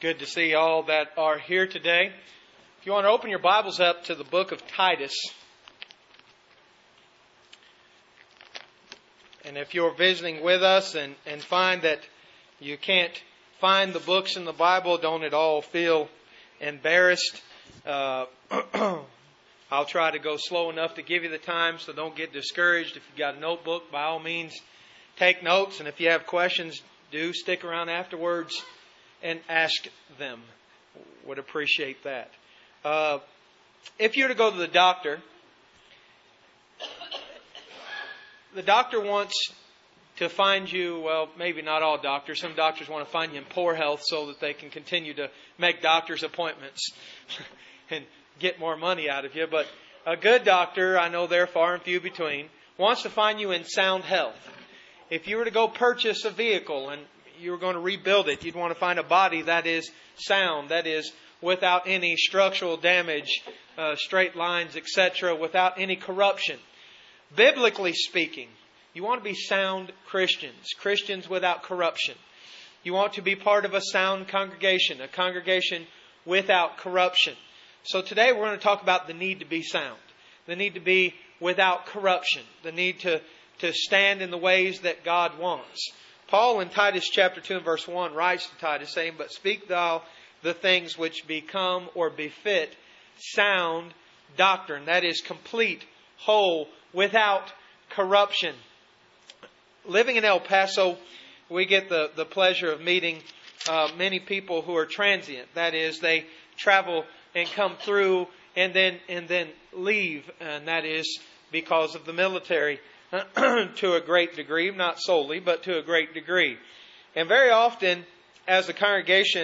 Good to see all that are here today. If you want to open your Bibles up to the book of Titus. And if you're visiting with us and find that you can't find the books in the Bible, don't at all feel embarrassed. I'll try to go slow enough to give you the time, so don't get discouraged. If you've got a notebook, by all means, take notes. And if you have questions, do stick around afterwards and ask them. Would appreciate that. If you were to go to the doctor wants to find you, well, maybe not all doctors. Some doctors want to find you in poor health so that they can continue to make doctor's appointments and get more money out of you. But a good doctor, I know they're far and few between, wants to find you in sound health. If you were to go purchase a vehicle and you were going to rebuild it, you'd want to find a body that is sound, that is without any structural damage, straight lines, etc., without any corruption. Biblically speaking, you want to be sound Christians without corruption. You want to be part of a sound congregation, a congregation without corruption. So today we're going to talk about the need to be sound, the need to be without corruption, the need to stand in the ways that God wants. Paul in Titus chapter 2 and verse 1 writes to Titus saying, "But speak thou the things which become or befit sound doctrine." That is complete, whole, without corruption. Living in El Paso, we get the pleasure of meeting many people who are transient. That is, they travel and come through and then leave. And that is because of the military to a great degree, not solely, but to a great degree. And very often, as a congregation,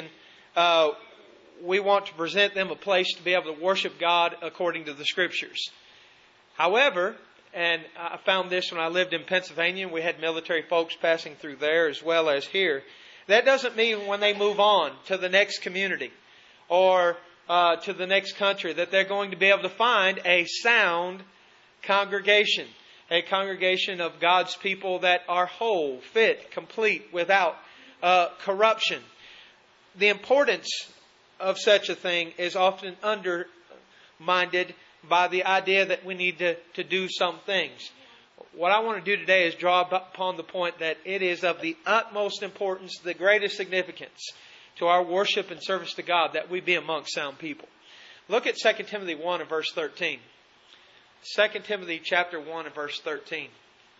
we want to present them a place to be able to worship God according to the Scriptures. However, and I found this when I lived in Pennsylvania, and we had military folks passing through there as well as here, that doesn't mean when they move on to the next community or to the next country that they're going to be able to find a sound congregation. A congregation of God's people that are whole, fit, complete, without corruption. The importance of such a thing is often undermined by the idea that we need to do some things. What I want to do today is draw upon the point that it is of the utmost importance, the greatest significance to our worship and service to God that we be amongst sound people. Look at 2 Timothy 1 and verse 13. 2 Timothy chapter 1 and verse 13.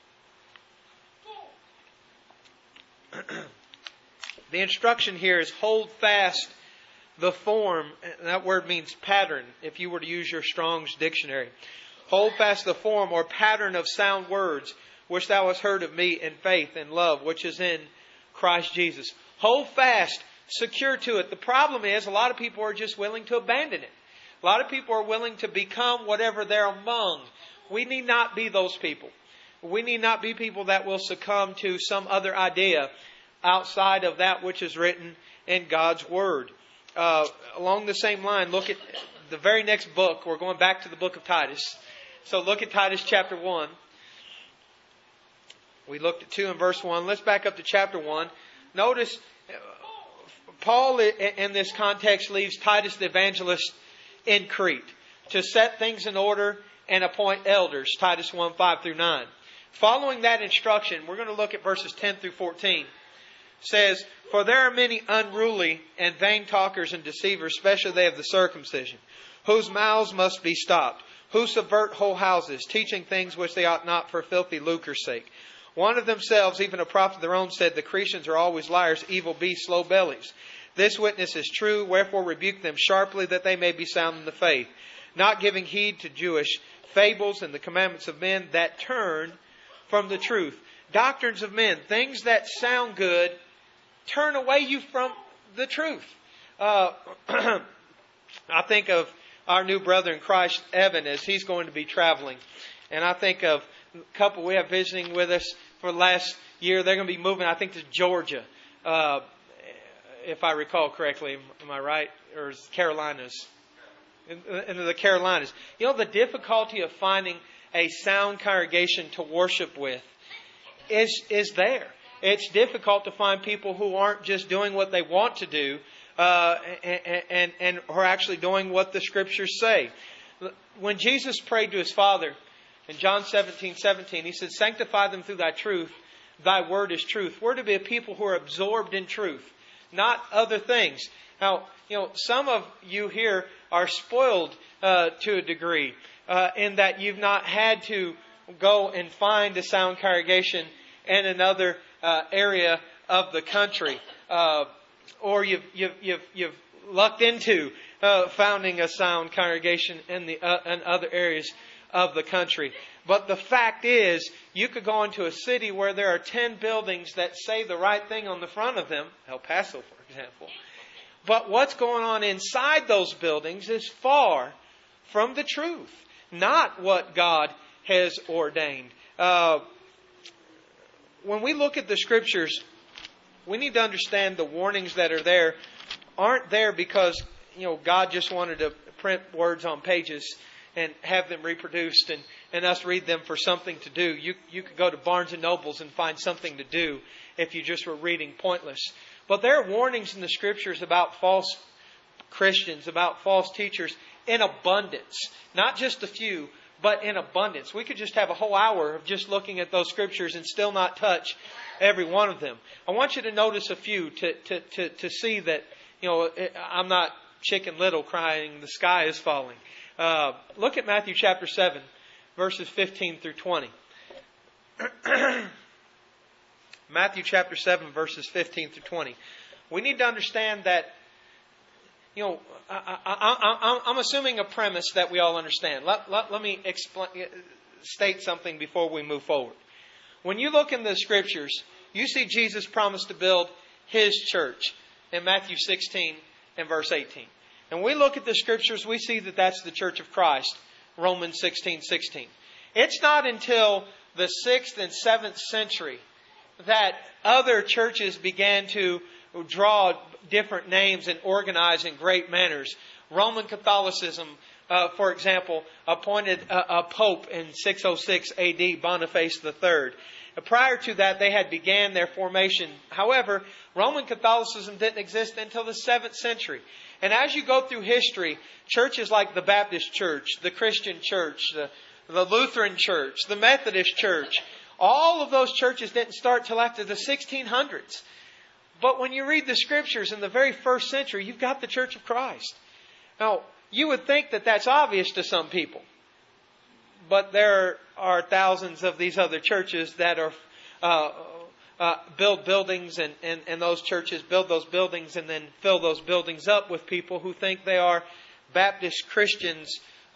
The instruction here is hold fast the form. And that word means pattern, if you were to use your Strong's dictionary. Hold fast the form or pattern of sound words, which thou hast heard of me in faith and love, which is in Christ Jesus. Hold fast, secure to it. The problem is a lot of people are just willing to abandon it. A lot of people are willing to become whatever they're among. We need not be those people. We need not be people that will succumb to some other idea outside of that which is written in God's Word. Along the same line, look at the very next book. We're going back to the book of Titus. So look at Titus chapter 1. We looked at 2 and verse 1. Let's back up to chapter 1. Notice Paul in this context leaves Titus the evangelist in Crete to set things in order and appoint elders. Titus 1, 5 through 9. Following that instruction, we're going to look at verses 10 through 14. It says, "For there are many unruly and vain talkers and deceivers, especially they of the circumcision, whose mouths must be stopped, who subvert whole houses, teaching things which they ought not for filthy lucre's sake. One of themselves, even a prophet of their own, said, the Cretans are always liars, evil beasts, slow bellies. This witness is true, wherefore rebuke them sharply, that they may be sound in the faith, not giving heed to Jewish fables and the commandments of men that turn from the truth." Doctrines of men, things that sound good, turn away you from the truth. I think of our new brother in Christ, Evan, as he's going to be traveling. And I think of a couple we have visiting with us for the last year. They're going to be moving, I think, to Georgia. If I recall correctly, am I right? Or is Carolinas? Into the Carolinas. You know, the difficulty of finding a sound congregation to worship with is there. It's difficult to find people who aren't just doing what they want to do, and are actually doing what the Scriptures say. When Jesus prayed to His Father in John 17:17, He said, "Sanctify them through Thy truth. Thy word is truth." We're to be a people who are absorbed in truth, not other things. Now, some of you here are spoiled to a degree in that you've not had to go and find a sound congregation in another area of the country, or you've lucked into founding a sound congregation in other areas of the country. But the fact is, you could go into a city where there are 10 buildings that say the right thing on the front of them, El Paso, for example. But what's going on inside those buildings is far from the truth, not what God has ordained. When we look at the Scriptures, we need to understand the warnings that are there aren't there because God just wanted to print words on pages and have them reproduced and us read them for something to do. You could go to Barnes and Nobles and find something to do if you just were reading pointless. But there are warnings in the Scriptures about false Christians, about false teachers in abundance. Not just a few, but in abundance. We could just have a whole hour of just looking at those Scriptures and still not touch every one of them. I want you to notice a few to see that I'm not Chicken Little crying the sky is falling. Look at Matthew chapter 7, verses 15 through 20. Matthew chapter 7, verses 15 through 20. We need to understand that, I'm assuming a premise that we all understand. Let me state something before we move forward. When you look in the Scriptures, you see Jesus promised to build His church in Matthew 16 and verse 18. And we look at the Scriptures, we see that that's the church of Christ, Romans 16:16. It's not until the 6th and 7th century that other churches began to draw different names and organize in great manners. Roman Catholicism, for example, appointed a pope in 606 AD, Boniface III. Prior to that, they had began their formation. However, Roman Catholicism didn't exist until the 7th century. And as you go through history, churches like the Baptist Church, the Christian Church, the Lutheran Church, the Methodist Church, all of those churches didn't start till after the 1600s. But when you read the Scriptures in the very first century, you've got the Church of Christ. Now, you would think that that's obvious to some people. But there are thousands of these other churches that are build buildings and those churches build those buildings and then fill those buildings up with people who think they are Baptist Christians,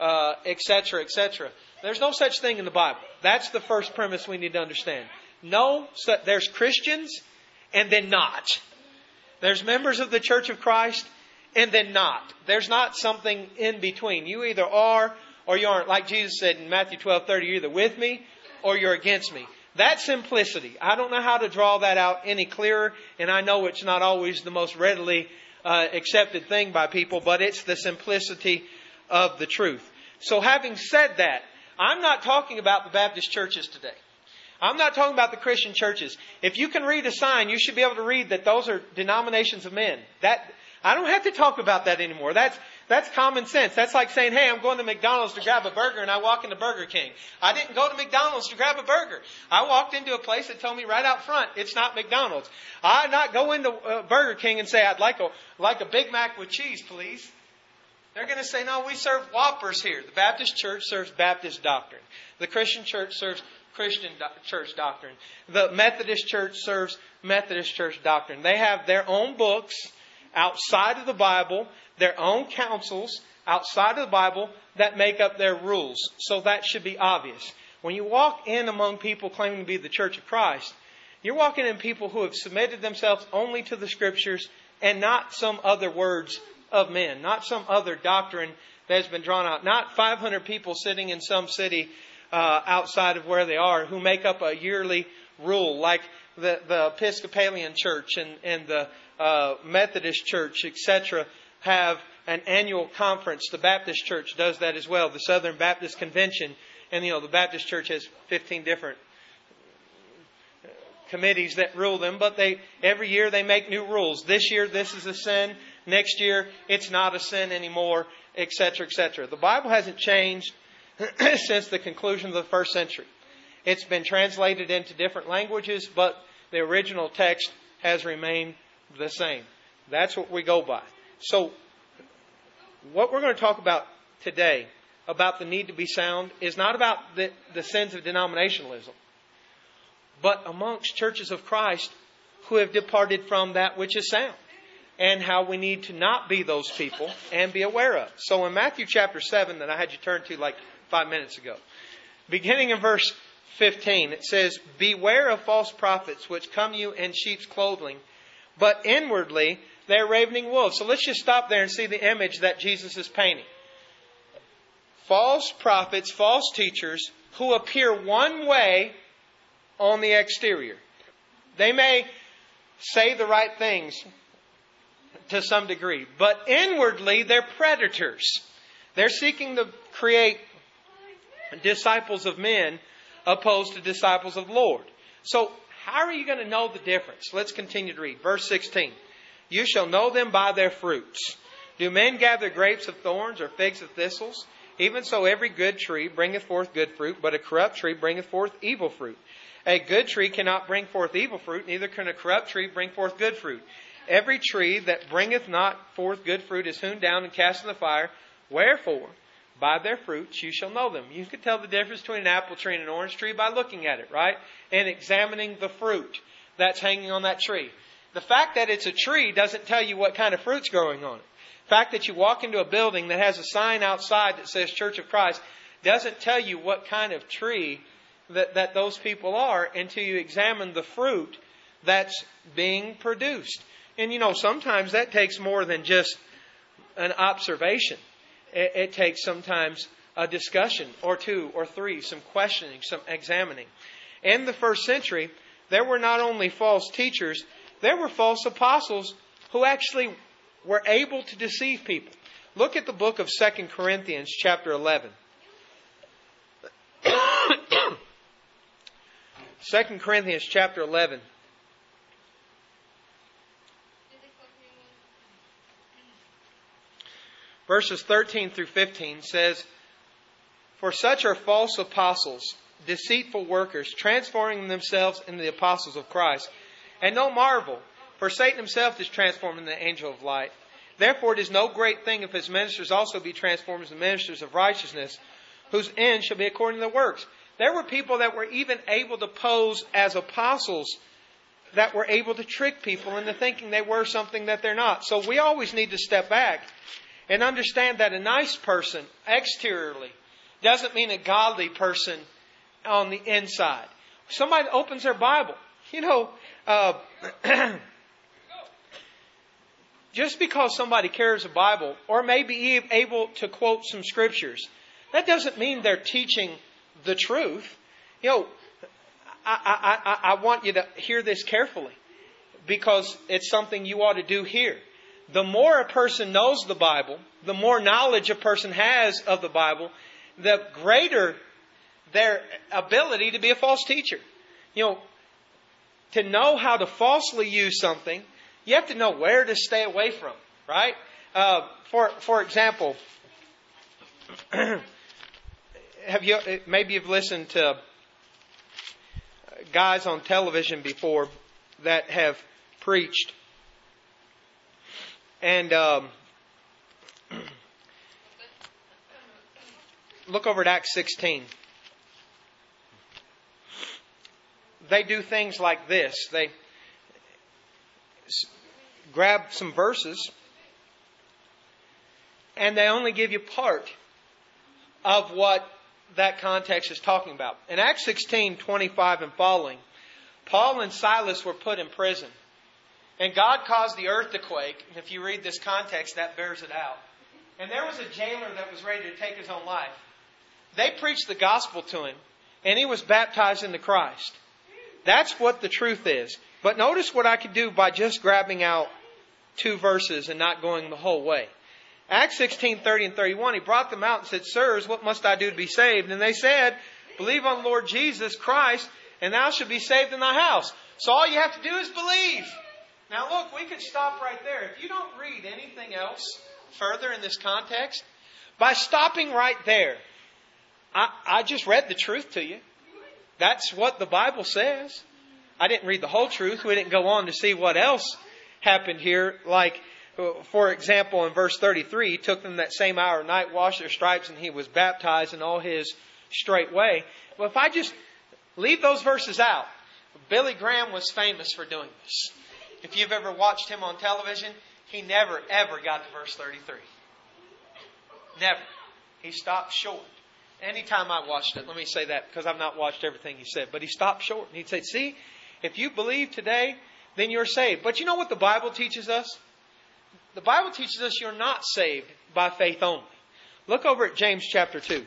etc., etc. There's no such thing in the Bible. That's the first premise we need to understand. No, there's Christians and then not. There's members of the Church of Christ and then not. There's not something in between. You either are or you aren't. Like Jesus said in Matthew 12:30, you're either with me or you're against me. That's simplicity. I don't know how to draw that out any clearer, and I know it's not always the most readily accepted thing by people, but it's the simplicity of the truth. So having said that, I'm not talking about the Baptist churches today. I'm not talking about the Christian churches. If you can read a sign, you should be able to read that those are denominations of men. I don't have to talk about that anymore. That's common sense. That's like saying, hey, I'm going to McDonald's to grab a burger, and I walk into Burger King. I didn't go to McDonald's to grab a burger. I walked into a place that told me right out front, it's not McDonald's. I not go into Burger King and say, I'd like a Big Mac with cheese, please. They're going to say, no, we serve Whoppers here. The Baptist church serves Baptist doctrine. The Christian church serves Christian church doctrine. The Methodist church serves Methodist church doctrine. They have their own books outside of the Bible, their own councils outside of the Bible that make up their rules. So that should be obvious. When you walk in among people claiming to be the Church of Christ, you're walking in people who have submitted themselves only to the Scriptures and not some other words of men, not some other doctrine that has been drawn out. Not 500 people sitting in some city outside of where they are who make up a yearly rule like the Episcopalian Church and the Methodist Church, etc., have an annual conference. The Baptist Church does that as well. The Southern Baptist Convention, and the Baptist Church has 15 different committees that rule them, but every year they make new rules. This year this is a sin. Next year it's not a sin anymore, etc., etc. The Bible hasn't changed since the conclusion of the first century. It's been translated into different languages, but the original text has remained the same. That's what we go by. So, what we're going to talk about today, about the need to be sound, is not about the sins of denominationalism, but amongst churches of Christ who have departed from that which is sound, and how we need to not be those people and be aware of. So in Matthew chapter 7, that I had you turn to like 5 minutes ago, beginning in verse 15, it says, "Beware of false prophets, which come you in sheep's clothing, but inwardly they're ravening wolves." So let's just stop there and see the image that Jesus is painting. False prophets, false teachers, who appear one way on the exterior. They may say the right things to some degree, but inwardly they're predators. They're seeking to create disciples of men opposed to disciples of the Lord. So how are you going to know the difference? Let's continue to read. Verse 16. "You shall know them by their fruits. Do men gather grapes of thorns or figs of thistles? Even so every good tree bringeth forth good fruit, but a corrupt tree bringeth forth evil fruit. A good tree cannot bring forth evil fruit, neither can a corrupt tree bring forth good fruit. Every tree that bringeth not forth good fruit is hewn down and cast in the fire. Wherefore, by their fruits you shall know them." You can tell the difference between an apple tree and an orange tree by looking at it, right? And examining the fruit that's hanging on that tree. The fact that it's a tree doesn't tell you what kind of fruit's growing on it. The fact that you walk into a building that has a sign outside that says Church of Christ doesn't tell you what kind of tree that those people are until you examine the fruit that's being produced. And sometimes that takes more than just an observation. It takes sometimes a discussion or two or three, some questioning, some examining. In the first century, there were not only false teachers, there were false apostles who actually were able to deceive people. Look at the book of 2 Corinthians chapter 11. 2 Corinthians chapter 11. Verses 13 through 15 says, "For such are false apostles, deceitful workers, transforming themselves into the apostles of Christ. And no marvel, for Satan himself is transformed into the angel of light. Therefore it is no great thing if his ministers also be transformed into ministers of righteousness, whose end shall be according to their works." There were people that were even able to pose as apostles, that were able to trick people into thinking they were something that they're not. So we always need to step back and understand that a nice person exteriorly doesn't mean a godly person on the inside. Somebody opens their Bible. Just because somebody carries a Bible or may be able to quote some scriptures, that doesn't mean they're teaching the truth. I want you to hear this carefully, because it's something you ought to do here. The more a person knows the Bible, the more knowledge a person has of the Bible, the greater their ability to be a false teacher. To know how to falsely use something, you have to know where to stay away from, right? For example, maybe you've listened to guys on television before that have preached. And look over at Acts 16. They do things like this. They grab some verses and they only give you part of what that context is talking about. In Acts 16:25 and following, Paul and Silas were put in prison. And God caused the earth to quake. And if you read this context, that bears it out. And there was a jailer that was ready to take his own life. They preached the gospel to him, and he was baptized into Christ. That's what the truth is. But notice what I could do by just grabbing out 2 verses and not going the whole way. Acts 16:30 and 31, he brought them out and said, "Sirs, what must I do to be saved?" And they said, "Believe on the Lord Jesus Christ, and thou shalt be saved in thy house. So all you have to do is believe. Now look, we could stop right there. If you don't read anything else further in this context, by stopping right there, I just read the truth to you. That's what the Bible says. I didn't read the whole truth. We didn't go on to see what else happened here. Like, for example, in verse 33, he took them that same hour of night, washed their stripes, and he was baptized in all his straight way. Well, if I just leave those verses out, Billy Graham was famous for doing this. If you've ever watched him on television, he never, ever got to verse 33. Never. He stopped short. Anytime I watched it, let me say that because I've not watched everything he said, but he stopped short. And he'd say, see, if you believe today, then you're saved. But you know what the Bible teaches us? The Bible teaches us you're not saved by faith only. Look over at James chapter 2.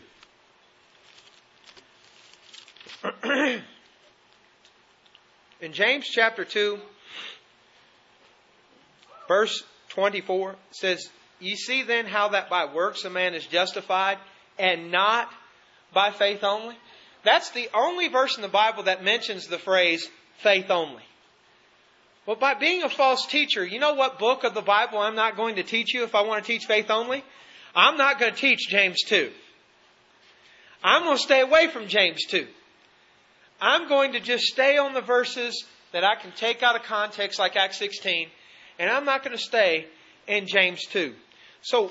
In James chapter 2, verse 24, it says, Ye see then how that by works a man is justified, and not by faith only? That's the only verse in the Bible that mentions the phrase faith only. Well, by being a false teacher, you know what book of the Bible I'm not going to teach you if I want to teach faith only? I'm not going to teach James 2. I'm going to stay away from James 2. I'm going to just stay on the verses that I can take out of context like Acts 16, and I'm not going to stay in James 2. So,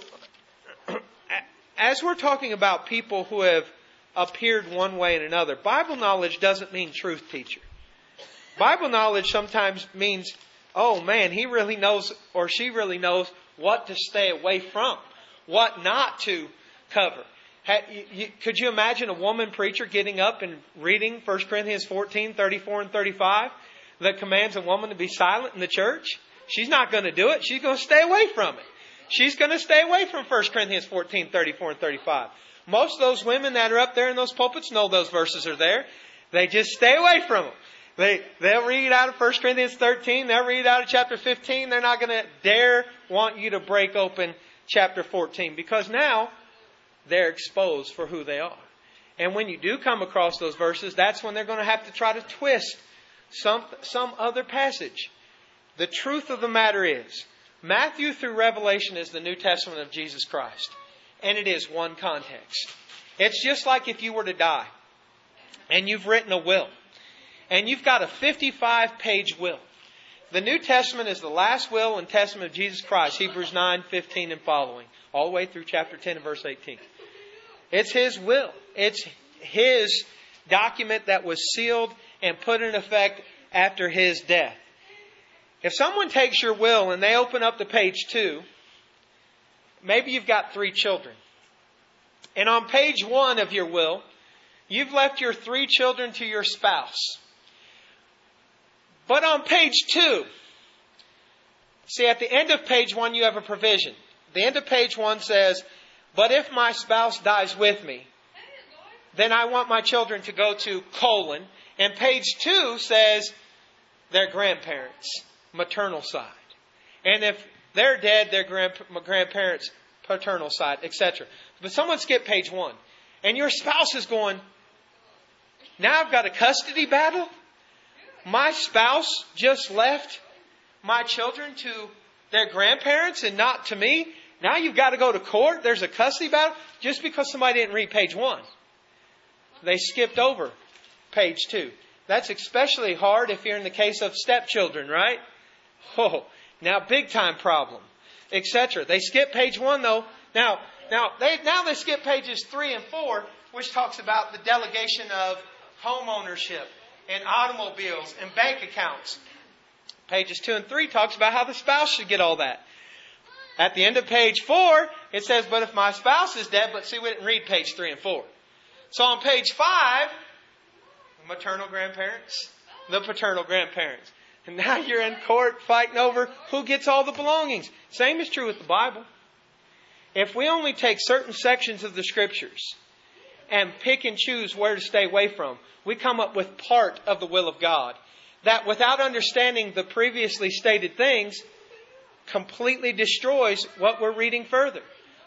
as we're talking about people who have appeared one way and another, Bible knowledge doesn't mean truth teacher. Bible knowledge sometimes means, oh man, he really knows or she really knows what to stay away from, what not to cover. Could you imagine a woman preacher getting up and reading 1 Corinthians 14, 34 and 35 that commands a woman to be silent in the church? She's not going to do it. She's going to stay away from it. She's going to stay away from 1 Corinthians 14, 34 and 35. Most of those women that are up there in those pulpits know those verses are there. They just stay away from them. They'll read out of 1 Corinthians 13. They'll read out of chapter 15. They're not going to dare want you to break open chapter 14 because now they're exposed for who they are. And when you do come across those verses, that's when they're going to have to try to twist some other passage. The truth of the matter is, Matthew through Revelation is the New Testament of Jesus Christ. And it is one context. It's just like if you were to die and you've written a will. And you've got a 55-page will. The New Testament is the last will and testament of Jesus Christ. Hebrews 9, 15 and following. All the way through chapter 10 and verse 18. It's His will. It's His document that was sealed and put in effect after His death. If someone takes your will and they open up to page 2, maybe you've got 3 children. And on page 1 of your will, you've left your 3 children to your spouse. But on page 2, see at the end of page 1 you have a provision. The end of page 1 says, but if my spouse dies with me, then I want my children to go to colon. And page 2 says their grandparents, maternal side. And if they're dead, their grandparents, paternal side, etc. But someone skipped page 1. And your spouse is going, now I've got a custody battle? My spouse just left my children to their grandparents and not to me? Now you've got to go to court? There's a custody battle? Just because somebody didn't read page 1. They skipped over page 2. That's especially hard if you're in the case of stepchildren, right? Oh, now big time problem, etc. They skip page 1 though. Now they skip pages 3 and 4, which talks about the delegation of home ownership and automobiles and bank accounts. Pages 2 and 3 talks about how the spouse should get all that. At the end of page 4, it says, but if my spouse is dead, but see, we didn't read page 3 and 4. So on page 5, the maternal grandparents, the paternal grandparents. And now you're in court fighting over who gets all the belongings. Same is true with the Bible. If we only take certain sections of the Scriptures and pick and choose where to stay away from, we come up with part of the will of God that, without understanding the previously stated things, completely destroys what we're reading further.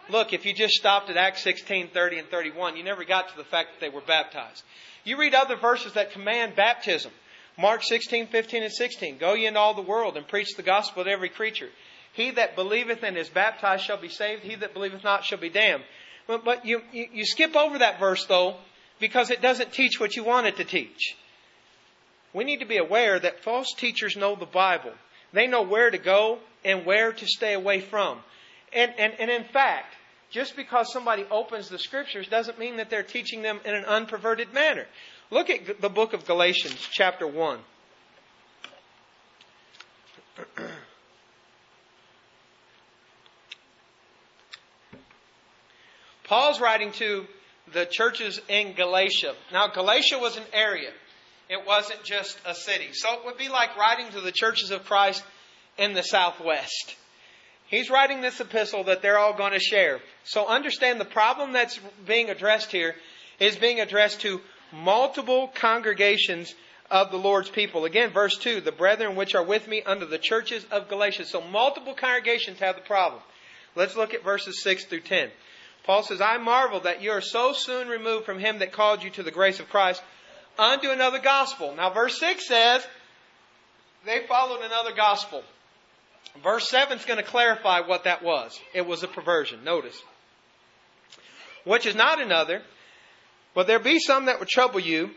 look, if you just stopped at Acts 16, 30 and 31, you never got to the fact that they were baptized. You read other verses that command baptism. Mark 16, 15 and 16. Go ye into all the world and preach the gospel to every creature. He that believeth and is baptized shall be saved. He that believeth not shall be damned. But you skip over that verse, though, because it doesn't teach what you want it to teach. We need to be aware that false teachers know the Bible. They know where to go and where to stay away from. And in fact, just because somebody opens the Scriptures doesn't mean that they're teaching them in an unperverted manner. Look at the book of Galatians, chapter 1. Paul's writing to the churches in Galatia. Now, Galatia was an area. It wasn't just a city. So it would be like writing to the churches of Christ in the Southwest. He's writing this epistle that they're all going to share. So understand the problem that's being addressed here is being addressed to multiple congregations of the Lord's people. Again, verse 2, the brethren which are with me under the churches of Galatia. So multiple congregations have the problem. Let's look at verses 6 through 10. Paul says, I marvel that you are so soon removed from him that called you to the grace of Christ unto another gospel. Now verse 6 says, they followed another gospel. Verse 7 is going to clarify what that was. It was a perversion. Notice. Which is not another, but there be some that would trouble you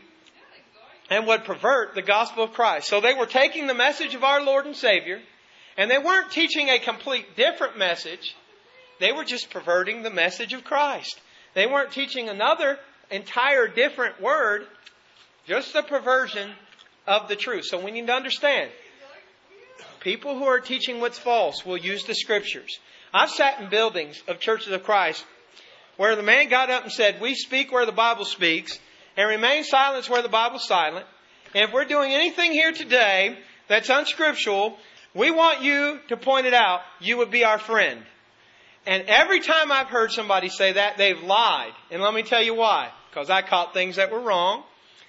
and would pervert the gospel of Christ. So they were taking the message of our Lord and Savior, and they weren't teaching a complete different message. They were just perverting the message of Christ. They weren't teaching another entire different word, just the perversion of the truth. So we need to understand, people who are teaching what's false will use the Scriptures. I've sat in buildings of churches of Christ where the man got up and said, we speak where the Bible speaks and remain silent where the Bible's silent. And if we're doing anything here today that's unscriptural, we want you to point it out. You would be our friend. And every time I've heard somebody say that, they've lied. And let me tell you why. Because I caught things that were wrong.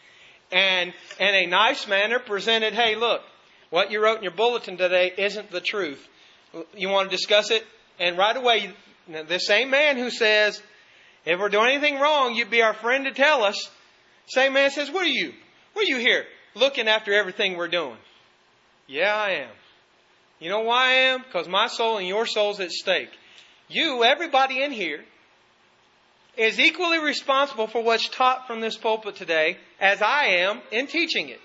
And in a nice manner presented, hey, look, what you wrote in your bulletin today isn't the truth. You want to discuss it? And right away, the same man who says, if we're doing anything wrong, you'd be our friend to tell us. Same man says, what are you? What are you here? Looking after everything we're doing. Yeah, I am. You know why I am? Because my soul and your soul's at stake. You, everybody in here, is equally responsible for what's taught from this pulpit today as I am in teaching it.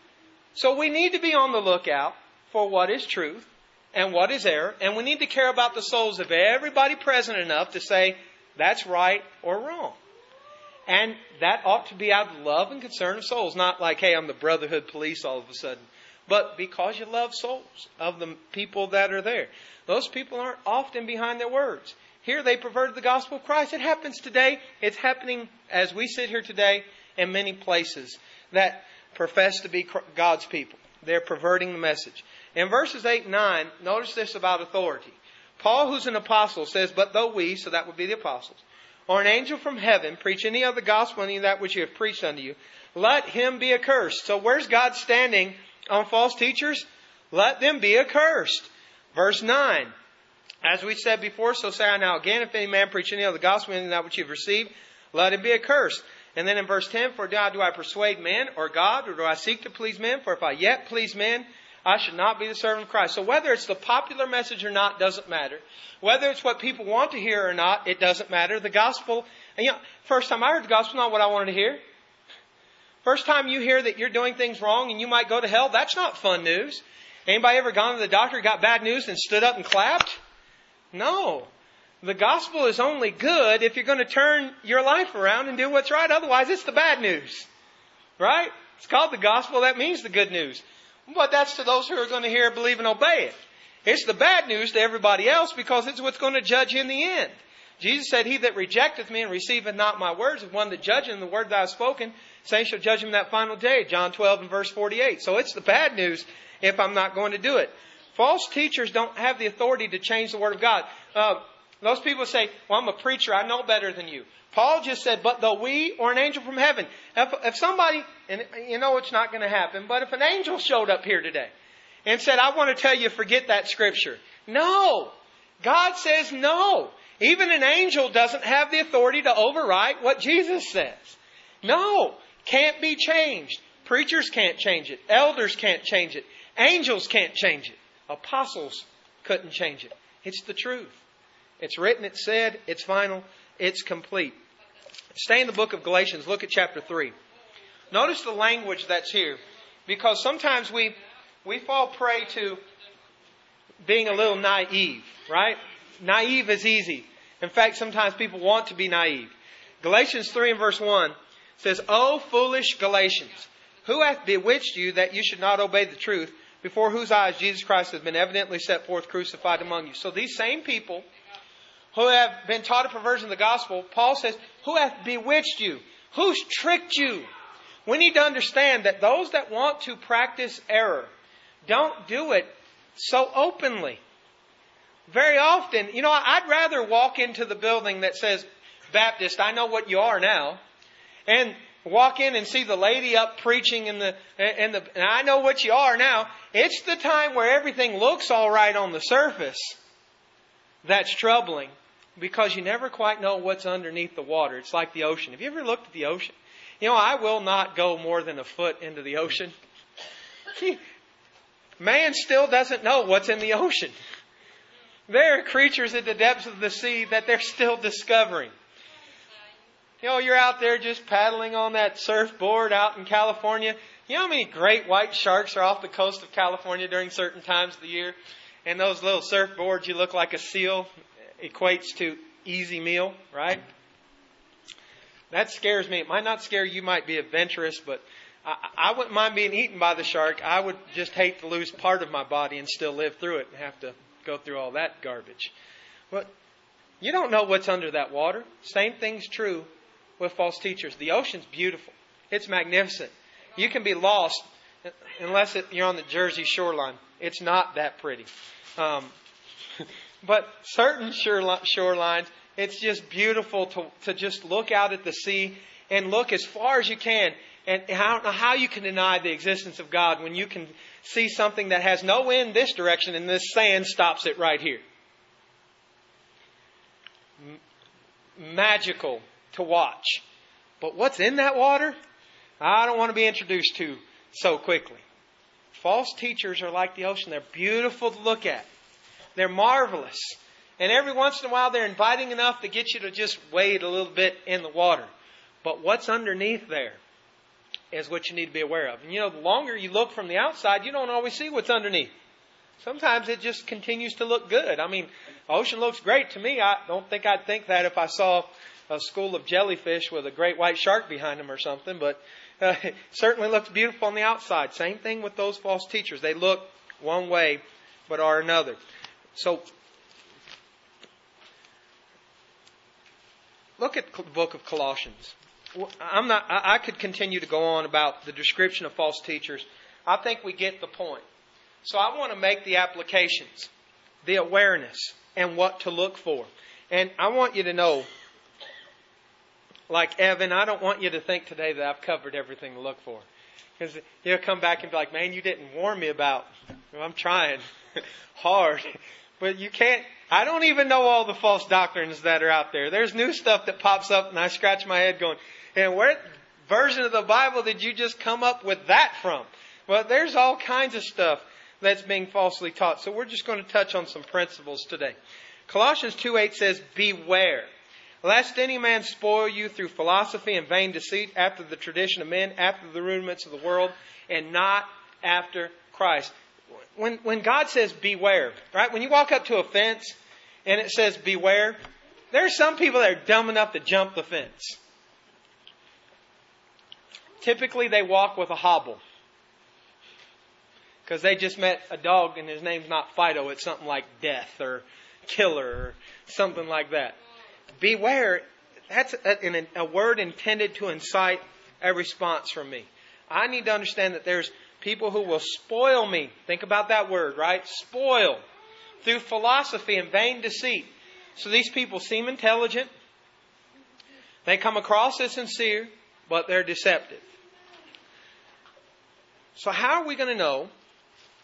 So we need to be on the lookout for what is truth and what is error. And we need to care about the souls of everybody present enough to say that's right or wrong. And that ought to be out of love and concern of souls. Not like, hey, I'm the brotherhood police all of a sudden. But because you love souls of the people that are there. Those people aren't often behind their words. Here they perverted the gospel of Christ. It happens today. It's happening as we sit here today in many places that profess to be God's people. They're perverting the message. In verses 8 and 9, notice this about authority. Paul, who's an apostle, says, but though we, so that would be the apostles, or an angel from heaven preach any other gospel, any of that which you have preached unto you, let him be accursed. So where's God standing on false teachers? Let them be accursed. Verse 9, as we said before, so say I now again, if any man preach any other gospel, any of that which you have received, let him be accursed. And then in verse 10, for now do I persuade men or God, or do I seek to please men? For if I yet please men, I should not be the servant of Christ. So whether it's the popular message or not doesn't matter. Whether it's what people want to hear or not, it doesn't matter. The gospel, and first time I heard the gospel, not what I wanted to hear. First time you hear that you're doing things wrong and you might go to hell, that's not fun news. Anybody ever gone to the doctor, got bad news, and stood up and clapped? No. The gospel is only good if you're going to turn your life around and do what's right. Otherwise, it's the bad news. Right? It's called the gospel. That means the good news. But that's to those who are going to hear, believe, and obey it. It's the bad news to everybody else because it's what's going to judge you in the end. Jesus said, he that rejecteth me and receiveth not my words is one that judgeth the word that I have spoken. Same shall judge him that final day. John 12 and verse 48. So it's the bad news if I'm not going to do it. False teachers don't have the authority to change the word of God. Those people say, well, I'm a preacher. I know better than you. Paul just said, but though we or an angel from heaven. If somebody, and you know it's not going to happen, but if an angel showed up here today and said, I want to tell you, forget that scripture. No. God says no. Even an angel doesn't have the authority to overwrite what Jesus says. No, can't be changed. Preachers can't change it. Elders can't change it. Angels can't change it. Apostles couldn't change it. It's the truth. It's written, it's said, it's final, it's complete. Stay in the book of Galatians. Look at chapter 3. Notice the language that's here. Because sometimes we fall prey to being a little naive, right? Naive is easy. In fact, sometimes people want to be naive. Galatians 3 and verse 1 says, O foolish Galatians, who hath bewitched you that you should not obey the truth, before whose eyes Jesus Christ has been evidently set forth crucified among you? So these same people who have been taught a perversion of the gospel, Paul says, who hath bewitched you? Who's tricked you? We need to understand that those that want to practice error don't do it so openly. Very often, I'd rather walk into the building that says, Baptist, I know what you are now, and walk in and see the lady up preaching and I know what you are now. It's the time where everything looks all right on the surface that's troubling, because you never quite know what's underneath the water. It's like the ocean. Have you ever looked at the ocean? I will not go more than a foot into the ocean. Man still doesn't know what's in the ocean. There are creatures at the depths of the sea that they're still discovering. You're out there just paddling on that surfboard out in California. You know how many great white sharks are off the coast of California during certain times of the year? And those little surfboards, you look like a seal, equates to easy meal, right? That scares me. It might not scare you, might be adventurous, but I wouldn't mind being eaten by the shark. I would just hate to lose part of my body and still live through it and have to go through all that garbage. But you don't know what's under that water. Same thing's true with false teachers. The ocean's beautiful. It's magnificent. You can be lost unless you're on the Jersey shoreline. It's not that pretty. But certain shorelines, it's just beautiful to just look out at the sea and look as far as you can. And I don't know how you can deny the existence of God when you can see something that has no end this direction and this sand stops it right here. Magical to watch. But what's in that water? I don't want to be introduced to so quickly. False teachers are like the ocean. They're beautiful to look at. They're marvelous. And every once in a while they're inviting enough to get you to just wade a little bit in the water. But what's underneath there is what you need to be aware of. And the longer you look from the outside, you don't always see what's underneath. Sometimes it just continues to look good. The ocean looks great to me. I don't think I'd think that if I saw a school of jellyfish with a great white shark behind them or something. But it certainly looks beautiful on the outside. Same thing with those false teachers. They look one way but are another. So look at the book of Colossians. I could continue to go on about the description of false teachers. I think we get the point. So I want to make the applications, the awareness, and what to look for. And I want you to know, like Evan, I don't want you to think today that I've covered everything to look for. Because you'll come back and be like, man, you didn't warn me about. Well, I'm trying hard. But you can't. I don't even know all the false doctrines that are out there. There's new stuff that pops up and I scratch my head going, and where version of the Bible did you just come up with that from? Well, there's all kinds of stuff that's being falsely taught. So we're just going to touch on some principles today. Colossians 2:8 says, beware, lest any man spoil you through philosophy and vain deceit, after the tradition of men, after the rudiments of the world, and not after Christ. When God says beware, right? When you walk up to a fence and it says beware, there are some people that are dumb enough to jump the fence. Typically they walk with a hobble. Because they just met a dog and his name's not Fido. It's something like Death or Killer or something like that. Beware, that's a word intended to incite a response from me. I need to understand that there's people who will spoil me. Think about that word, right? Spoil. Through philosophy and vain deceit. So these people seem intelligent. They come across as sincere, but they're deceptive. So how are we going to know?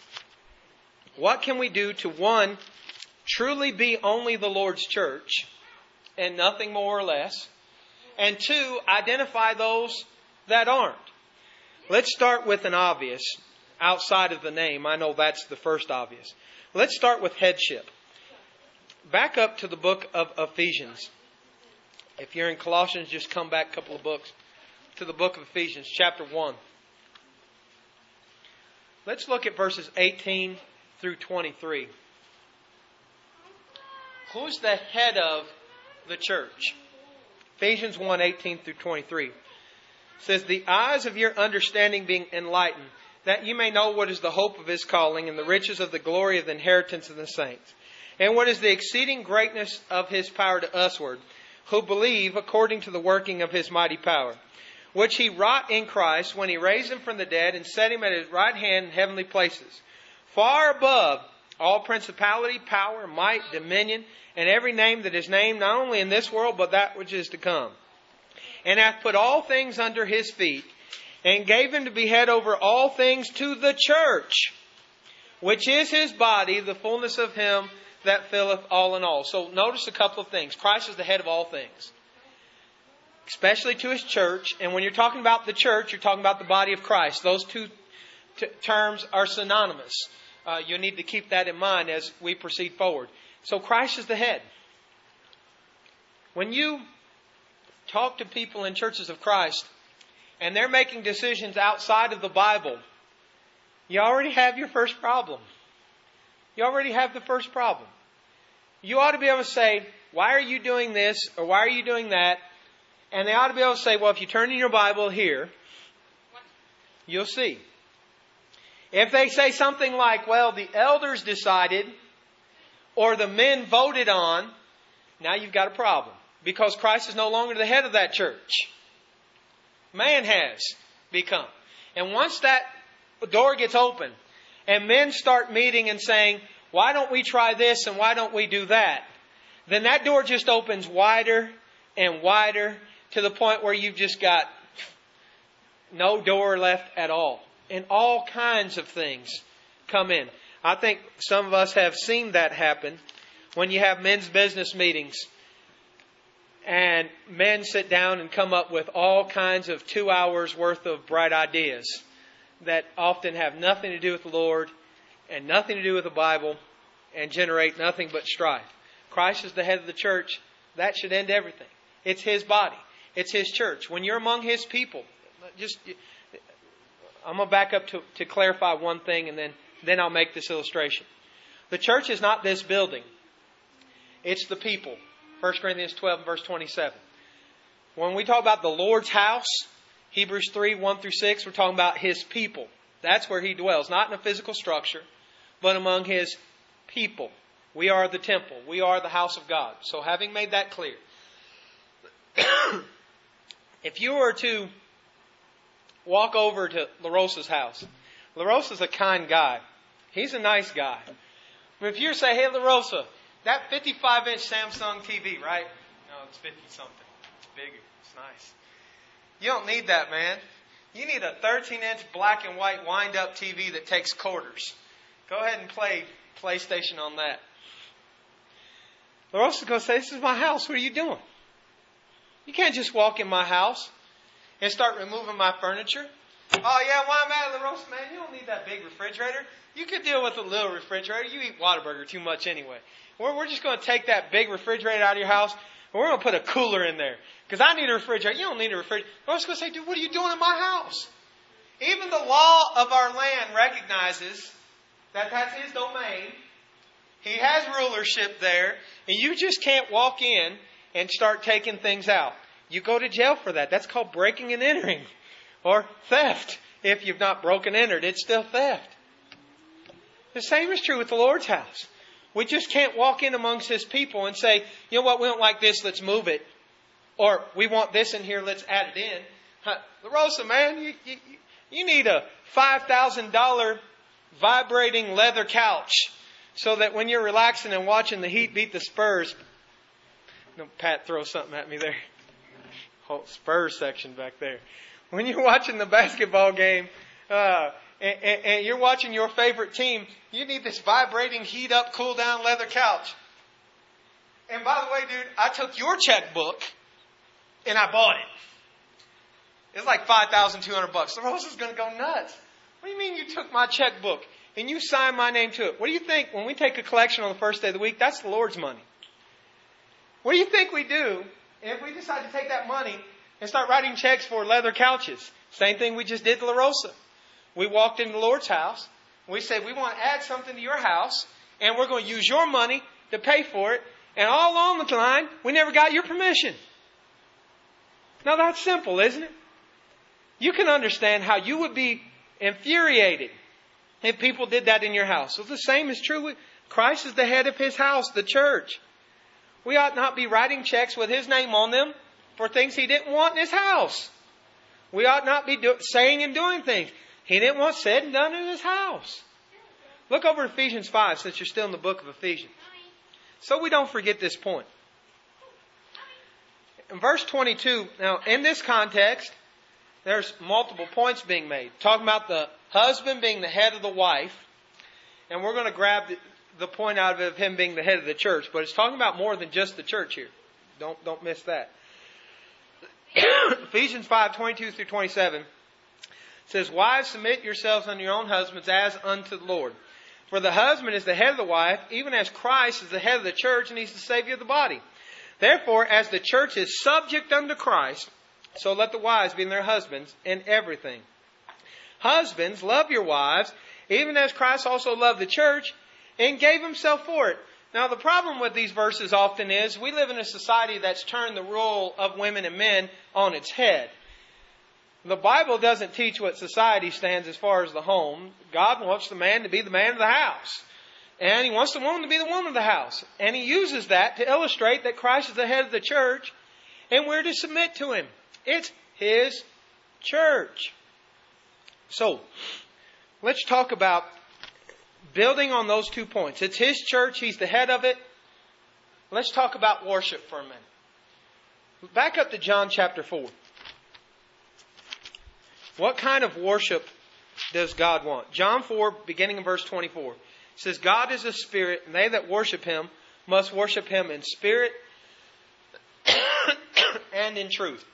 What can we do to, one, truly be only the Lord's church, and nothing more or less. And 2, identify those that aren't. Let's start with an obvious outside of the name. I know that's the first obvious. Let's start with headship. Back up to the book of Ephesians. If you're in Colossians, just come back a couple of books to the book of Ephesians, chapter 1. Let's look at verses 18 through 23. Who's the head of the church? Ephesians 1, 18 through 23. It says, the eyes of your understanding being enlightened, that you may know what is the hope of His calling and the riches of the glory of the inheritance of the saints, and what is the exceeding greatness of His power to usward, who believe according to the working of His mighty power, which He wrought in Christ when He raised Him from the dead and set Him at His right hand in heavenly places, far above all principality, power, might, dominion, and every name that is named, not only in this world, but that which is to come. And hath put all things under His feet, and gave Him to be head over all things to the church, which is His body, the fullness of Him that filleth all in all. So notice a couple of things. Christ is the head of all things, especially to His church. And when you're talking about the church, you're talking about the body of Christ. Those two terms are synonymous. You need to keep that in mind as we proceed forward. So Christ is the head. When you talk to people in churches of Christ and they're making decisions outside of the Bible, you already have your first problem. You already have the first problem. You ought to be able to say, why are you doing this or why are you doing that? And they ought to be able to say, well, if you turn in your Bible here, you'll see. If they say something like, well, the elders decided or the men voted on, now you've got a problem. Because Christ is no longer the head of that church. Man has become. And once that door gets open and men start meeting and saying, why don't we try this and why don't we do that? Then that door just opens wider and wider to the point where you've just got no door left at all. And all kinds of things come in. I think some of us have seen that happen when you have men's business meetings. And men sit down and come up with all kinds of 2 hours worth of bright ideas that often have nothing to do with the Lord and nothing to do with the Bible and generate nothing but strife. Christ is the head of the church. That should end everything. It's His body. It's His church. When you're among His people, I'm going to back up to clarify one thing and then I'll make this illustration. The church is not this building. It's the people. 1 Corinthians 12 and verse 27. When we talk about the Lord's house, Hebrews 3, 1 through 6, we're talking about His people. That's where He dwells. Not in a physical structure, but among His people. We are the temple. We are the house of God. So having made that clear, if you were to walk over to LaRosa's house, LaRosa's a kind guy. He's a nice guy. But if you say, hey, LaRosa, that 55-inch Samsung TV, right? No, it's 50-something. It's bigger. It's nice. You don't need that, man. You need a 13-inch black and white wind-up TV that takes quarters. Go ahead and play PlayStation on that. LaRosa's going to say, this is my house. What are you doing? You can't just walk in my house and start removing my furniture. Oh, yeah, why am I at LaRosa, man? You don't need that big refrigerator. You could deal with a little refrigerator. You eat Whataburger too much anyway. We're just going to take that big refrigerator out of your house and we're going to put a cooler in there. Because I need a refrigerator. You don't need a refrigerator. I'm just going to say, dude, what are you doing in my house? Even the law of our land recognizes that that's His domain. He has rulership there. And you just can't walk in and start taking things out. You go to jail for that. That's called breaking and entering. Or theft. If you've not broken and entered, it's still theft. The same is true with the Lord's house. We just can't walk in amongst His people and say, you know what, we don't like this, let's move it. Or we want this in here, let's add it in. LaRosa, man, you need a $5,000 vibrating leather couch so that when you're relaxing and watching the Heat beat the Spurs. No, Pat throws something at me there. Whole Spurs section back there. When you're watching the basketball game, and you're watching your favorite team, you need this vibrating, heat up, cool down leather couch. And by the way, dude, I took your checkbook and I bought it. It's like $5,200. The Rose is going to go nuts. What do you mean you took my checkbook and you signed my name to it? What do you think when we take a collection on the first day of the week? That's the Lord's money. What do you think we do if we decide to take that money and start writing checks for leather couches? Same thing we just did to La Rosa. We walked into the Lord's house. We said, we want to add something to your house, and we're going to use your money to pay for it. And all along the line, we never got your permission. Now that's simple, isn't it? You can understand how you would be infuriated if people did that in your house. So the same is true with Christ is the head of His house, the church. We ought not be writing checks with His name on them for things He didn't want in His house. We ought not be saying and doing things He didn't want said and done in His house. Look over Ephesians 5 since you're still in the book of Ephesians. So we don't forget this point. In verse 22, now in this context, there's multiple points being made. Talking about the husband being the head of the wife. And we're going to grab the point out of him being the head of the church. But it's talking about more than just the church here. Don't miss that. Ephesians 5:22 through 27 says, "Wives, submit yourselves unto your own husbands as unto the Lord. For the husband is the head of the wife, even as Christ is the head of the church, and He's the Savior of the body. Therefore, as the church is subject unto Christ, so let the wives be in their husbands in everything. Husbands, love your wives, even as Christ also loved the church and gave Himself for it." Now, the problem with these verses often is we live in a society that's turned the role of women and men on its head. The Bible doesn't teach what society stands as far as the home. God wants the man to be the man of the house. And He wants the woman to be the woman of the house. And He uses that to illustrate that Christ is the head of the church and we're to submit to Him. It's His church. So, let's talk about building on those 2 points. It's His church. He's the head of it. Let's talk about worship for a minute. Back up to John chapter 4. What kind of worship does God want? John 4, beginning in verse 24. It says, "God is a spirit, and they that worship Him must worship Him in spirit and in truth."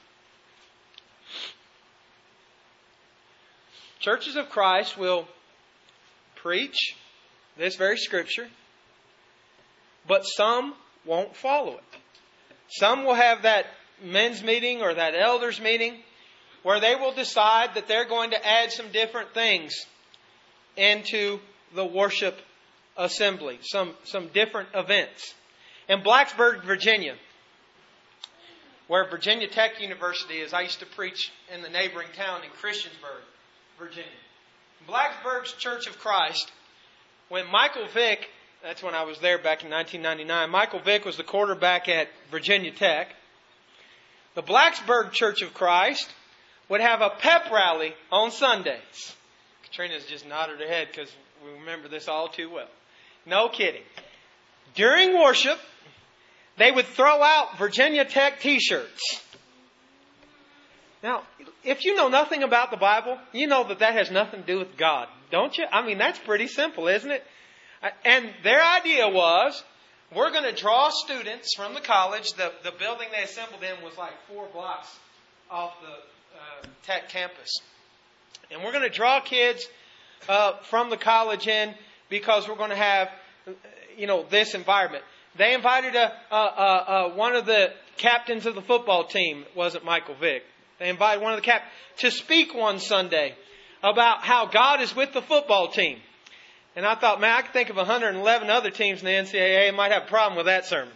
Churches of Christ will preach this very scripture, but some won't follow it. Some will have that men's meeting or that elders meeting where they will decide that they're going to add some different things into the worship assembly, some different events. In Blacksburg, Virginia, where Virginia Tech University is, I used to preach in the neighboring town in Christiansburg, Virginia. Blacksburg's Church of Christ, when Michael Vick, that's when I was there back in 1999, Michael Vick was the quarterback at Virginia Tech. The Blacksburg Church of Christ would have a pep rally on Sundays. Katrina's just nodded her head because we remember this all too well. No kidding. During worship, they would throw out Virginia Tech t-shirts. Now, if you know nothing about the Bible, you know that has nothing to do with God, don't you? I mean, that's pretty simple, isn't it? And their idea was, we're going to draw students from the college. The building they assembled in was like 4 blocks off the Tech campus. And we're going to draw kids from the college in because we're going to have, this environment. They invited one of the captains of the football team. It wasn't Michael Vick. They invited one of the captains to speak one Sunday about how God is with the football team. And I thought, man, I could think of 111 other teams in the NCAA might have a problem with that sermon.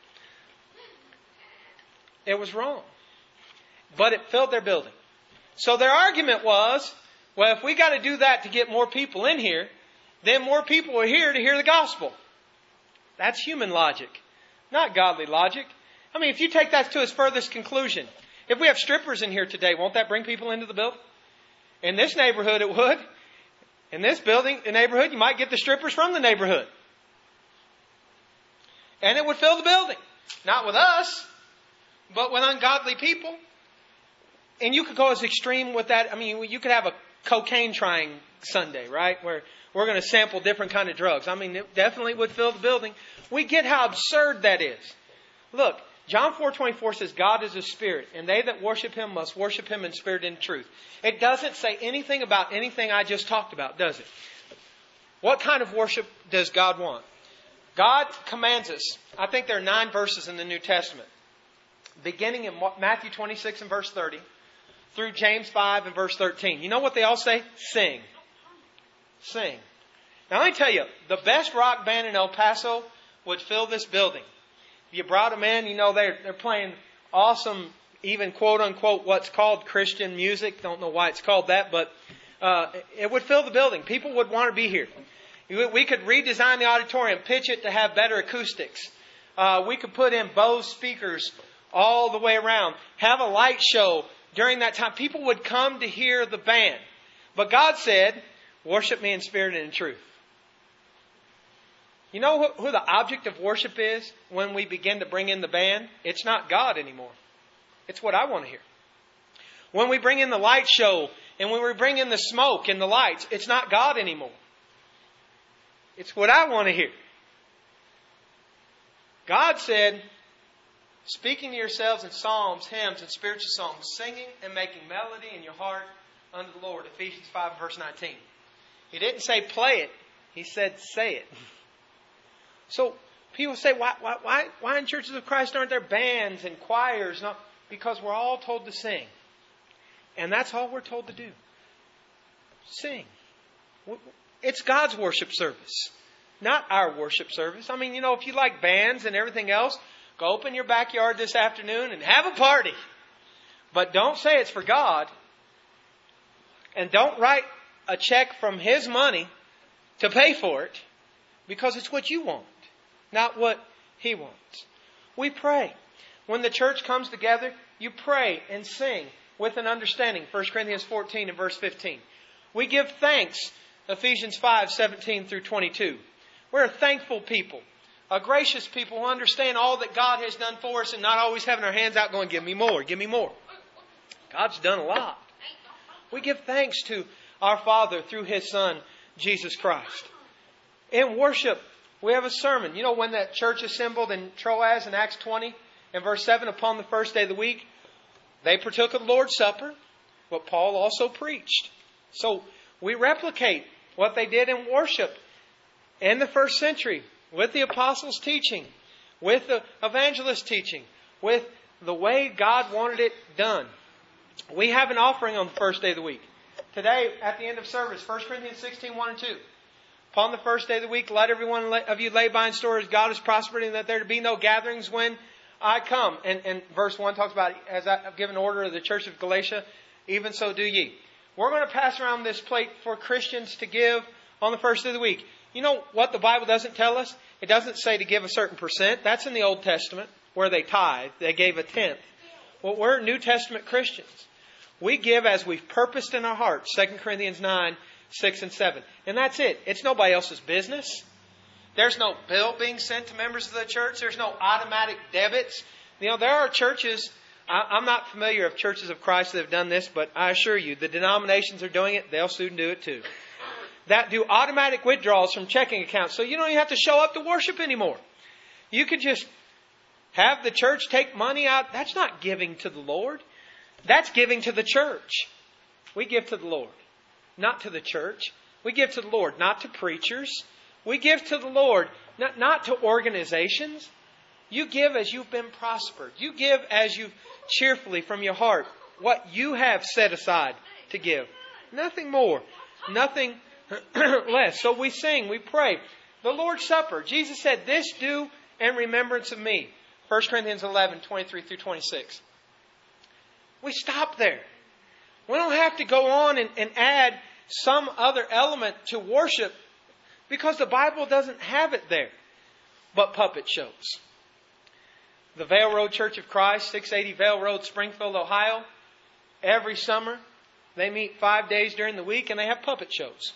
It was wrong. But it filled their building. So their argument was, well, if we got to do that to get more people in here, then more people are here to hear the gospel. That's human logic, not godly logic. I mean, if you take that to its furthest conclusion, if we have strippers in here today, won't that bring people into the building? In this neighborhood, it would. In this neighborhood, you might get the strippers from the neighborhood. And it would fill the building. Not with us, but with ungodly people. And you could go as extreme with that. I mean, you could have a cocaine trying Sunday, right? Where we're going to sample different kind of drugs. I mean, it definitely would fill the building. We get how absurd that is. Look, John 4:24 says, God is a spirit, and they that worship Him must worship Him in spirit and truth. It doesn't say anything about anything I just talked about, does it? What kind of worship does God want? God commands us. I think there are 9 verses in the New Testament. Beginning in Matthew 26 and verse 30 through James 5 and verse 13. You know what they all say? Sing. Sing. Now let me tell you, the best rock band in El Paso would fill this building. If you brought them in, you know they're playing awesome, even quote unquote what's called Christian music. Don't know why it's called that, but it would fill the building. People would want to be here. We could redesign the auditorium, pitch it to have better acoustics. We could put in Bose speakers all the way around. Have a light show during that time. People would come to hear the band. But God said, worship me in spirit and in truth. You know who the object of worship is when we begin to bring in the band? It's not God anymore. It's what I want to hear. When we bring in the light show and when we bring in the smoke and the lights, it's not God anymore. It's what I want to hear. God said, speaking to yourselves in psalms, hymns, and spiritual songs, singing and making melody in your heart unto the Lord. Ephesians 5 verse 19. He didn't say play it. He said say it. So people say, why in churches of Christ aren't there bands and choirs? No, because we're all told to sing. And that's all we're told to do. Sing. It's God's worship service, not our worship service. I mean, you know, if you like bands and everything else, go open your backyard this afternoon and have a party. But don't say it's for God. And don't write a check from His money to pay for it, because it's what you want, not what He wants. We pray. When the church comes together, you pray and sing with an understanding. 1 Corinthians 14 and verse 15. We give thanks. Ephesians 5, 17 through 22. We're a thankful people. A gracious people who understand all that God has done for us and not always having our hands out going, give me more, give me more. God's done a lot. We give thanks to our Father through His Son, Jesus Christ. In worship, we have a sermon. You know, when that church assembled in Troas in Acts 20 and verse 7, upon the first day of the week, they partook of the Lord's Supper, but Paul also preached. So we replicate what they did in worship in the first century with the apostles' teaching, with the evangelist teaching, with the way God wanted it done. We have an offering on the first day of the week. Today, at the end of service, 1 Corinthians 16, 1 and 2. Upon the first day of the week, let every one of you lay by in store as God is prospering, and that there be no gatherings when I come. And verse 1 talks about, as I have given order to the church of Galatia, even so do ye. We're going to pass around this plate for Christians to give on the first day of the week. You know what the Bible doesn't tell us? It doesn't say to give a certain percent. That's in the Old Testament, where they tithe. They gave a tenth. Well, we're New Testament Christians. We give as we've purposed in our hearts. 2 Corinthians 9, 6 and 7. And that's it. It's nobody else's business. There's no bill being sent to members of the church. There's no automatic debits. You know, there are churches, I'm not familiar with churches of Christ that have done this, but I assure you, the denominations are doing it. They'll soon do it too. That do automatic withdrawals from checking accounts. So you don't even have to show up to worship anymore. You could just have the church take money out. That's not giving to the Lord. That's giving to the church. We give to the Lord, not to the church. We give to the Lord, not to preachers. We give to the Lord, not to organizations. You give as you've been prospered. You give as you've cheerfully from your heart what you have set aside to give. Nothing more. Nothing less. So we sing, we pray. The Lord's Supper. Jesus said, this do in remembrance of me. 1 Corinthians 11, 23 through 26. We stop there. We don't have to go on and add some other element to worship because the Bible doesn't have it there. But puppet shows. The Vale Road Church of Christ, 680 Vale Road, Springfield, Ohio. Every summer, they meet 5 days during the week and they have puppet shows.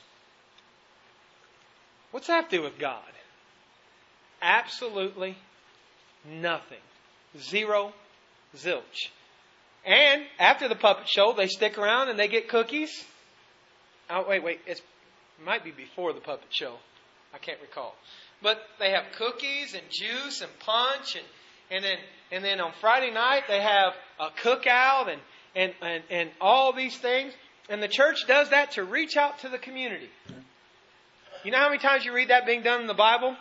What's that do with God? Absolutely nothing. Zero, zilch. And after the puppet show, they stick around and they get cookies. Oh, wait. It might be before the puppet show. I can't recall. But they have cookies and juice and punch And then on Friday night they have a cookout and all these things. And the church does that to reach out to the community. You know how many times you read that being done in the Bible?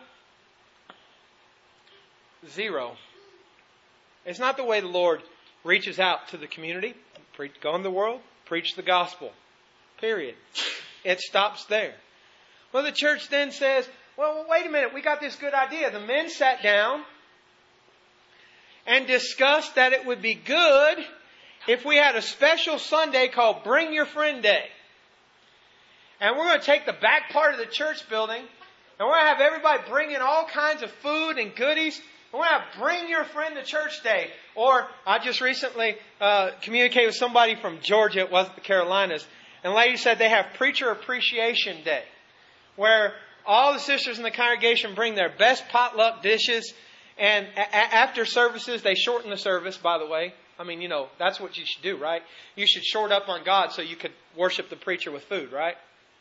0. It's not the way the Lord reaches out to the community. Go in the world, preach the gospel. Period. It stops there. Well, the church then says, well, wait a minute, we got this good idea. The men sat down and discussed that it would be good if we had a special Sunday called Bring Your Friend Day. And we're going to take the back part of the church building and we're going to have everybody bring in all kinds of food and goodies. We're going to have Bring Your Friend to Church Day. Or I just recently communicated with somebody from Georgia. It wasn't the Carolinas. And the lady said they have Preacher Appreciation Day, where all the sisters in the congregation bring their best potluck dishes. And after services, they shorten the service, by the way. I mean, you know, that's what you should do, right? You should short up on God so you could worship the preacher with food, right?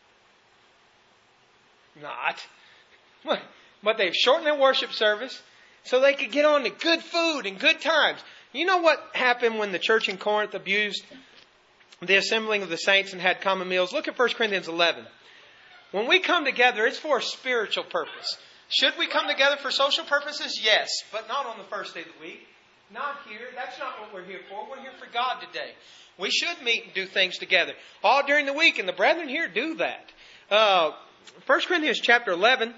Not. But they've shortened their worship service so they could get on to good food and good times. You know what happened when the church in Corinth abused the assembling of the saints and had common meals? Look at 1 Corinthians 11. When we come together, it's for a spiritual purpose. Should we come together for social purposes? Yes, but not on the first day of the week. Not here. That's not what we're here for. We're here for God today. We should meet and do things together all during the week, and the brethren here do that. 1 Corinthians chapter 11.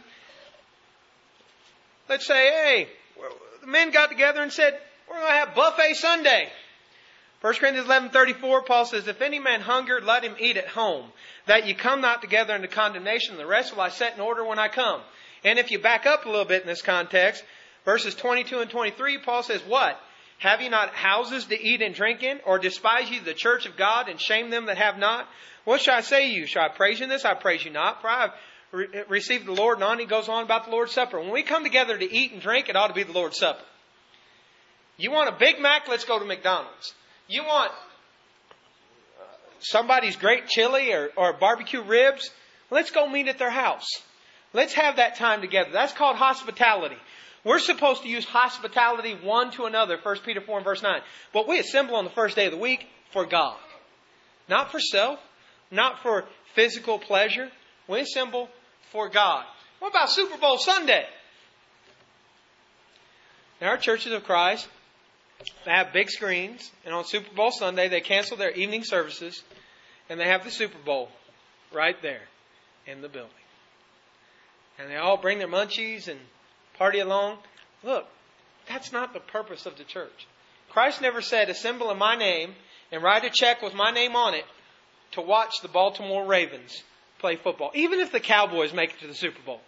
Let's say, hey, the men got together and said, we're going to have buffet Sunday. 1 Corinthians 11:34, Paul says, if any man hunger, let him eat at home, that ye come not together into condemnation. The rest will I set in order when I come. And if you back up a little bit in this context, verses 22 and 23, Paul says, what? Have ye not houses to eat and drink in? Or despise ye the church of God and shame them that have not? What shall I say to you? Shall I praise you in this? I praise you not. For I have received the Lord. And on he goes on about the Lord's Supper. When we come together to eat and drink, it ought to be the Lord's Supper. You want a Big Mac? Let's go to McDonald's. You want somebody's great chili or barbecue ribs? Let's go meet at their house. Let's have that time together. That's called hospitality. We're supposed to use hospitality one to another, 1 Peter 4 and verse 9. But we assemble on the first day of the week for God. Not for self, not for physical pleasure. We assemble for God. What about Super Bowl Sunday? There are churches of Christ that have big screens, and on Super Bowl Sunday they cancel their evening services and they have the Super Bowl right there in the building. And they all bring their munchies and party along. Look, that's not the purpose of the church. Christ never said, assemble in my name and write a check with my name on it to watch the Baltimore Ravens play football, even if the Cowboys make it to the Super Bowl.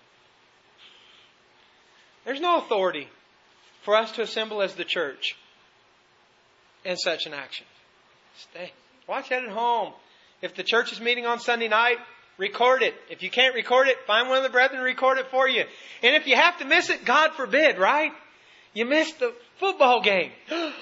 There's no authority for us to assemble as the church in such an action. Watch that at home. If the church is meeting on Sunday night, record it. If you can't record it, find one of the brethren to record it for you. And if you have to miss it, God forbid, right? You missed the football game.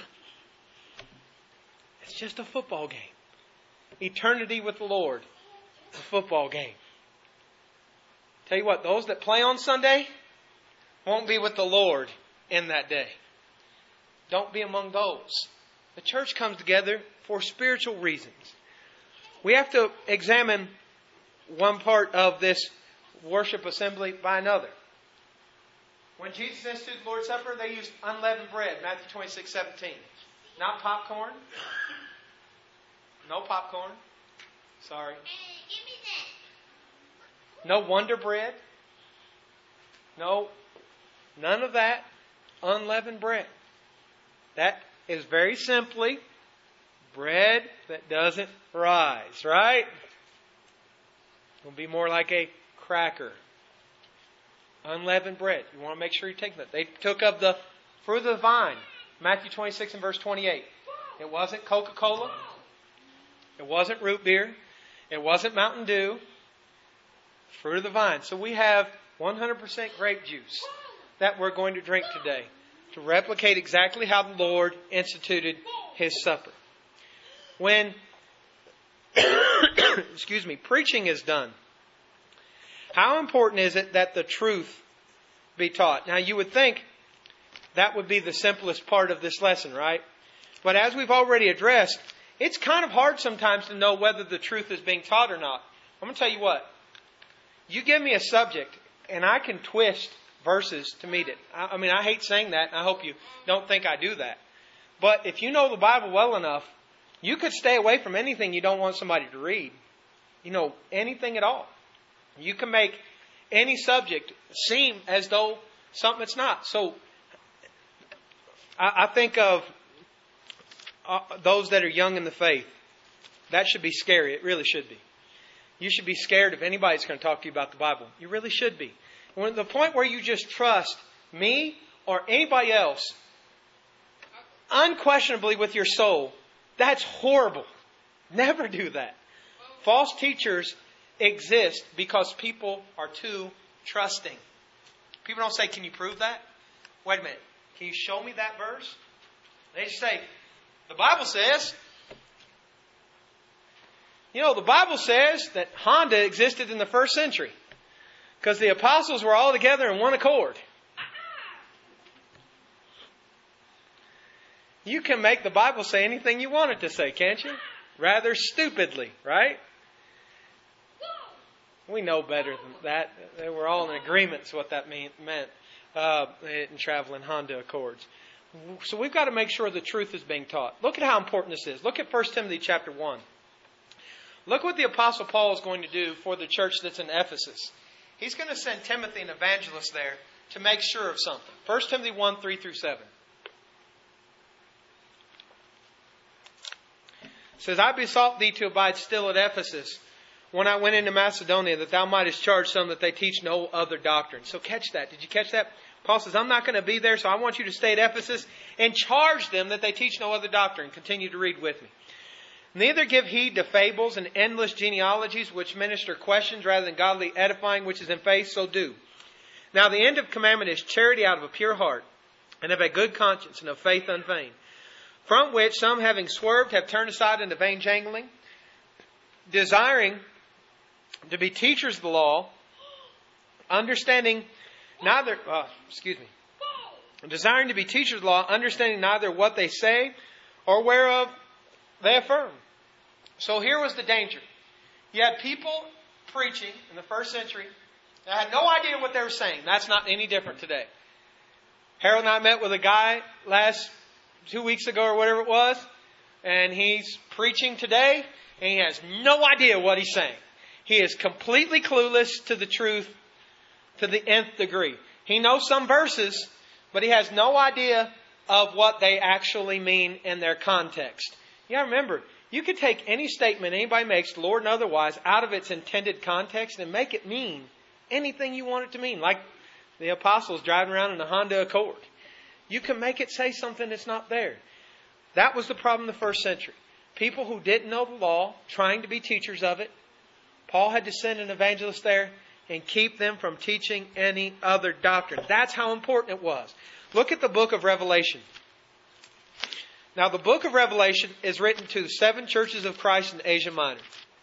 It's just a football game. Eternity with the Lord. A football game. Tell you what, those that play on Sunday won't be with the Lord in that day. Don't be among those. The church comes together for spiritual reasons. We have to examine one part of this worship assembly by another. When Jesus instituted the Lord's Supper, they used unleavened bread, Matthew 26:17. Not popcorn. No popcorn. Sorry. No Wonder Bread. No, none of that. Unleavened bread. That is very simply bread that doesn't rise, right? It'll be more like a cracker. Unleavened bread. You want to make sure you take that. They took of the fruit of the vine. Matthew 26 and verse 28. It wasn't Coca-Cola. It wasn't root beer. It wasn't Mountain Dew. Fruit of the vine. So we have 100% grape juice that we're going to drink today to replicate exactly how the Lord instituted His supper. When preaching is done, how important is it that the truth be taught? Now you would think That would be the simplest part of this lesson, right? But as we've already addressed, it's kind of hard sometimes to know whether the truth is being taught or not. I'm going to tell you what. You give me a subject, and I can twist verses to meet it. I mean, I hate saying that, and I hope you don't think I do that. But if you know the Bible well enough, you could stay away from anything you don't want somebody to read. You know, anything at all. You can make any subject seem as though something it's not. So, I think of those that are young in the faith. That should be scary. It really should be. You should be scared if anybody's going to talk to you about the Bible. You really should be. When the point where you just trust me or anybody else unquestionably with your soul, that's horrible. Never do that. False teachers exist because people are too trusting. People don't say, can you prove that? Wait a minute. Can you show me that verse? They just say, the Bible says. You know, the Bible says that Honda existed in the first century because the apostles were all together in one accord. You can make the Bible say anything you want it to say, can't you? Rather stupidly, right? We know better than that. They were all in agreement with what that meant in traveling Honda Accords. So we've got to make sure the truth is being taught. Look at how important this is. Look at 1 Timothy chapter 1. Look what the Apostle Paul is going to do for the church that's in Ephesus. He's going to send Timothy, an evangelist, there to make sure of something. 1 Timothy 1, 3 through 7. It says, I besought thee to abide still at Ephesus when I went into Macedonia, that thou mightest charge some that they teach no other doctrine. So catch that. Did you catch that? Paul says, I'm not going to be there, so I want you to stay at Ephesus and charge them that they teach no other doctrine. Continue to read with me. Neither give heed to fables and endless genealogies which minister questions rather than godly edifying which is in faith, so do. Now the end of commandment is charity out of a pure heart and of a good conscience and of faith unfeigned. From which some having swerved have turned aside into vain jangling, desiring to be teachers of the law, understanding desiring to be teachers of the law, understanding neither what they say or whereof they affirm. So here was the danger. You had people preaching in the first century that had no idea what they were saying. That's not any different today. Harold and I met with a guy 2 weeks ago or whatever it was, and he's preaching today, and he has no idea what he's saying. He is completely clueless to the truth to the nth degree. He knows some verses, but he has no idea of what they actually mean in their context. You got to remember, you could take any statement anybody makes, Lord and otherwise, out of its intended context and make it mean anything you want it to mean. Like the apostles driving around in a Honda Accord. You can make it say something that's not there. That was the problem in the first century. People who didn't know the law, trying to be teachers of it. Paul had to send an evangelist there and keep them from teaching any other doctrine. That's how important it was. Look at the book of Revelation. Now, the book of Revelation is written to the 7 churches of Christ in Asia Minor.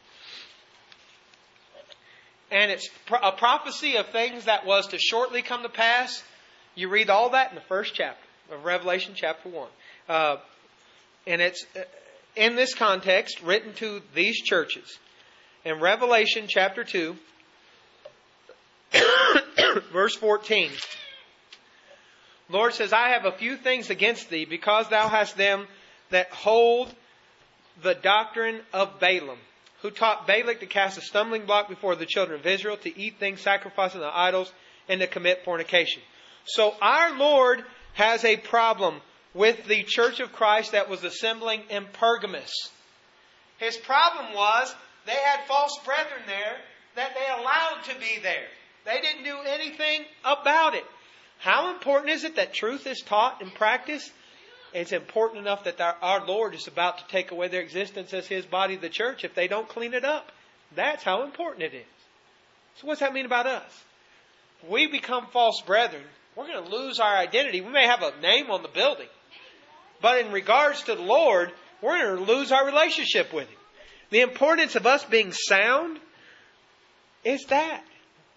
And it's a prophecy of things that was to shortly come to pass. You read all that in the first chapter of Revelation chapter 1. And it's, in this context, written to these churches. In Revelation chapter 2, verse 14, Lord says, I have a few things against thee, because thou hast them that hold the doctrine of Balaam, who taught Balak to cast a stumbling block before the children of Israel, to eat things sacrificed unto idols, and to commit fornication. So our Lord has a problem with the church of Christ that was assembling in Pergamos. His problem was they had false brethren there that they allowed to be there. They didn't do anything about it. How important is it that truth is taught and practiced? It's important enough that our Lord is about to take away their existence as His body, the church, if they don't clean it up. That's how important it is. So what's that mean about us? If we become false brethren, we're going to lose our identity. We may have a name on the building. But in regards to the Lord, we're going to lose our relationship with Him. The importance of us being sound is that.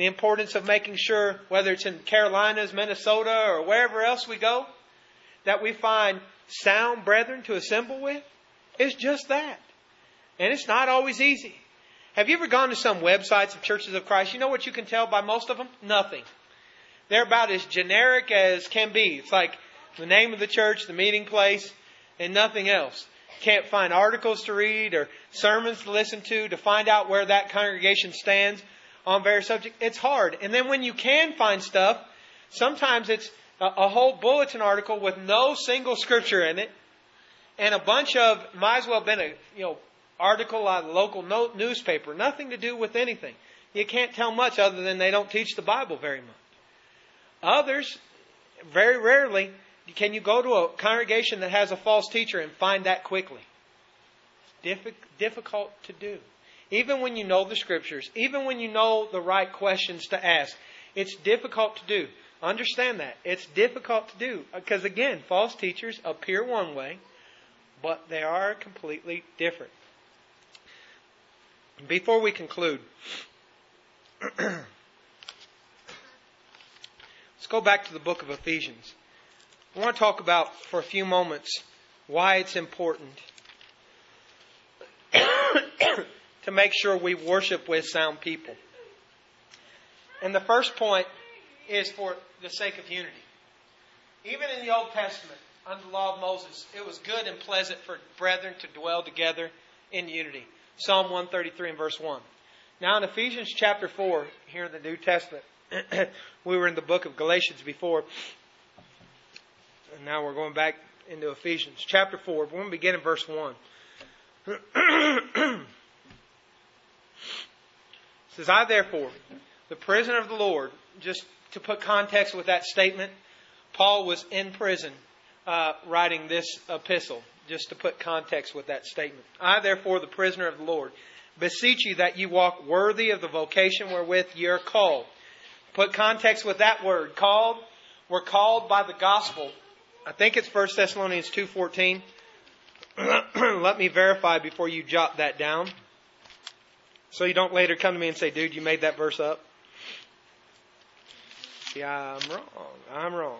the importance of making sure, whether it's in Carolinas, Minnesota, or wherever else we go, that we find sound brethren to assemble with, is just that. And it's not always easy. Have you ever gone to some websites of Churches of Christ? You know what you can tell by most of them? Nothing. They're about as generic as can be. It's like the name of the church, the meeting place, and nothing else. Can't find articles to read or sermons to listen to find out where that congregation stands on various subjects. It's hard. And then when you can find stuff, sometimes it's a whole bulletin article with no single scripture in it, and a bunch of, might as well have been a article on a local newspaper, nothing to do with anything. You can't tell much other than they don't teach the Bible very much. Others, very rarely, can you go to a congregation that has a false teacher and find that quickly. It's difficult to do. Even when you know the Scriptures, even when you know the right questions to ask, it's difficult to do. Understand that. It's difficult to do. Because again, false teachers appear one way, but they are completely different. Before we conclude, let's go back to the book of Ephesians. I want to talk about, for a few moments, why it's important to make sure we worship with sound people. And the first point is for the sake of unity. Even in the Old Testament, under the law of Moses, it was good and pleasant for brethren to dwell together in unity. Psalm 133 and verse 1. Now in Ephesians chapter 4, here in the New Testament, we were in the book of Galatians before, and now we're going back into Ephesians chapter 4. We're going to begin in verse 1. It says, I therefore, the prisoner of the Lord, just to put context with that statement, Paul was in prison writing this epistle, just to put context with that statement. I therefore, the prisoner of the Lord, beseech you that you walk worthy of the vocation wherewith ye are called. Put context with that word, called. We're called by the gospel. I think it's 1 Thessalonians 2:14. Let me verify before you jot that down, so you don't later come to me and say, dude, you made that verse up. Yeah, I'm wrong.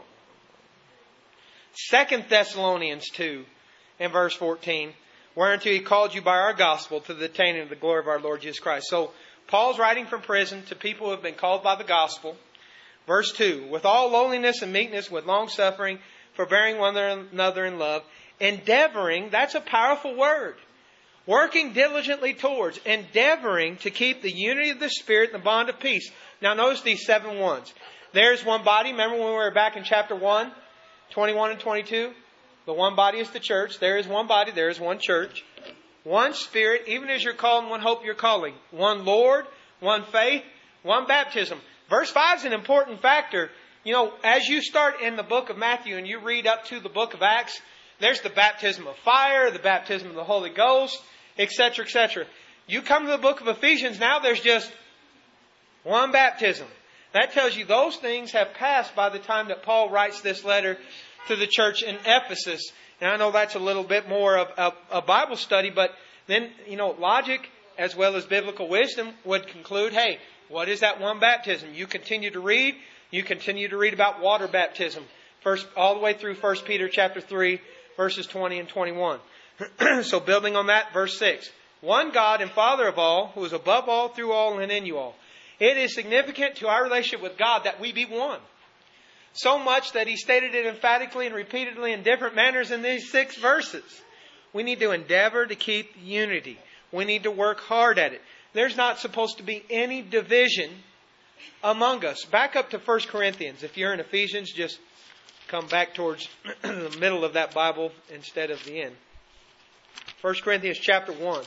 2 Thessalonians 2 and verse 14. Whereunto He called you by our gospel to the attaining of the glory of our Lord Jesus Christ. So Paul's writing from prison to people who have been called by the gospel. Verse 2. With all lowliness and meekness, with long suffering, forbearing one another in love, endeavoring, that's a powerful word. Working diligently towards, endeavoring to keep the unity of the Spirit and the bond of peace. Now notice these 7 ones. There's one body. Remember when we were back in chapter 1, 21 and 22? The one body is the church. There is one body. There is one church. One Spirit, even as you're called, one hope you're calling. One Lord, one faith, one baptism. Verse 5 is an important factor. You know, as you start in the book of Matthew and you read up to the book of Acts, there's the baptism of fire, the baptism of the Holy Ghost, etc., etc. You come to the book of Ephesians, now there's just one baptism. That tells you those things have passed by the time that Paul writes this letter to the church in Ephesus. And I know that's a little bit more of a Bible study, but then, logic as well as biblical wisdom would conclude, hey, what is that one baptism? You continue to read. You continue to read about water baptism. First, all the way through 1 Peter chapter 3, verses 20 and 21. So building on that, verse 6. One God and Father of all, who is above all, through all, and in you all. It is significant to our relationship with God that we be one. So much that He stated it emphatically and repeatedly in different manners in these 6 verses. We need to endeavor to keep unity. We need to work hard at it. There's not supposed to be any division among us. Back up to 1 Corinthians. If you're in Ephesians, just come back towards the middle of that Bible instead of the end. 1 Corinthians chapter 1.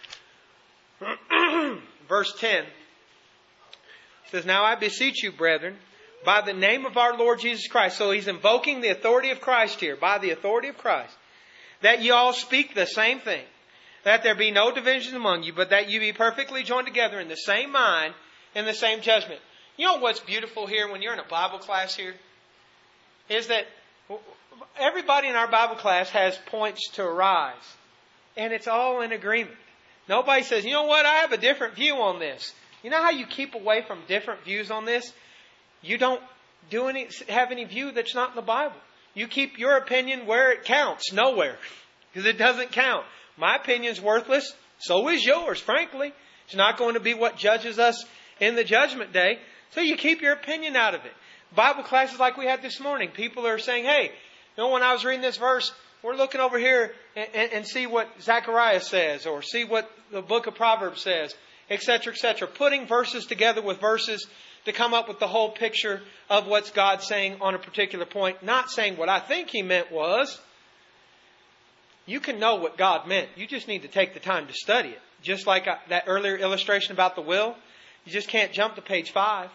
Verse 10 says, Now I beseech you, brethren, by the name of our Lord Jesus Christ. So he's invoking the authority of Christ here. By the authority of Christ. That ye all speak the same thing. That there be no divisions among you, but that you be perfectly joined together in the same mind and the same judgment. You know what's beautiful here when you're in a Bible class here? Is that everybody in our Bible class has points to arise. And it's all in agreement. Nobody says, you know what, I have a different view on this. You know how you keep away from different views on this? You don't have any view that's not in the Bible. You keep your opinion where it counts, nowhere. Because it doesn't count. My opinion's worthless. So is yours, frankly. It's not going to be what judges us in the judgment day. So you keep your opinion out of it. Bible classes like we had this morning, people are saying, hey, when I was reading this verse, we're looking over here and see what Zechariah says, or see what the book of Proverbs says, etc., etc. Putting verses together with verses to come up with the whole picture of what's God saying on a particular point. Not saying what I think He meant was. You can know what God meant. You just need to take the time to study it. Just like that earlier illustration about the will. You just can't jump to page 5.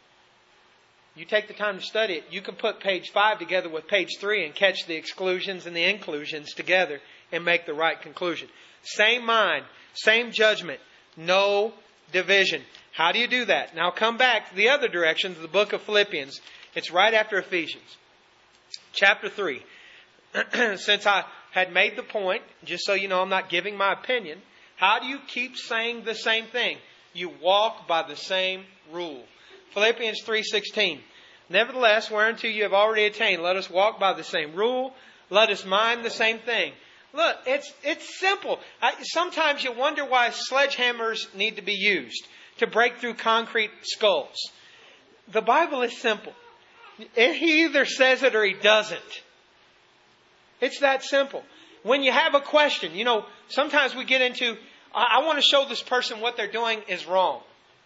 You take the time to study it. You can put page 5 together with page 3 and catch the exclusions and the inclusions together and make the right conclusion. Same mind, same judgment, no division. How do you do that? Now come back the other direction to the book of Philippians. It's right after Ephesians. Chapter 3. Since I had made the point, just so you know I'm not giving my opinion, how do you keep saying the same thing? You walk by the same rule. Philippians 3:16. Nevertheless, whereunto you have already attained, let us walk by the same rule. Let us mind the same thing. Look, it's simple. Sometimes you wonder why sledgehammers need to be used to break through concrete skulls. The Bible is simple. He either says it or He doesn't. It's that simple. When you have a question, sometimes we get into, I want to show this person what they're doing is wrong.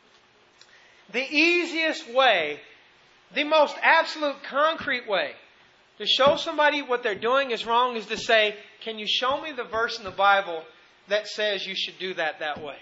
The easiest way, the most absolute concrete way to show somebody what they're doing is wrong is to say, can you show me the verse in the Bible that says you should do that way?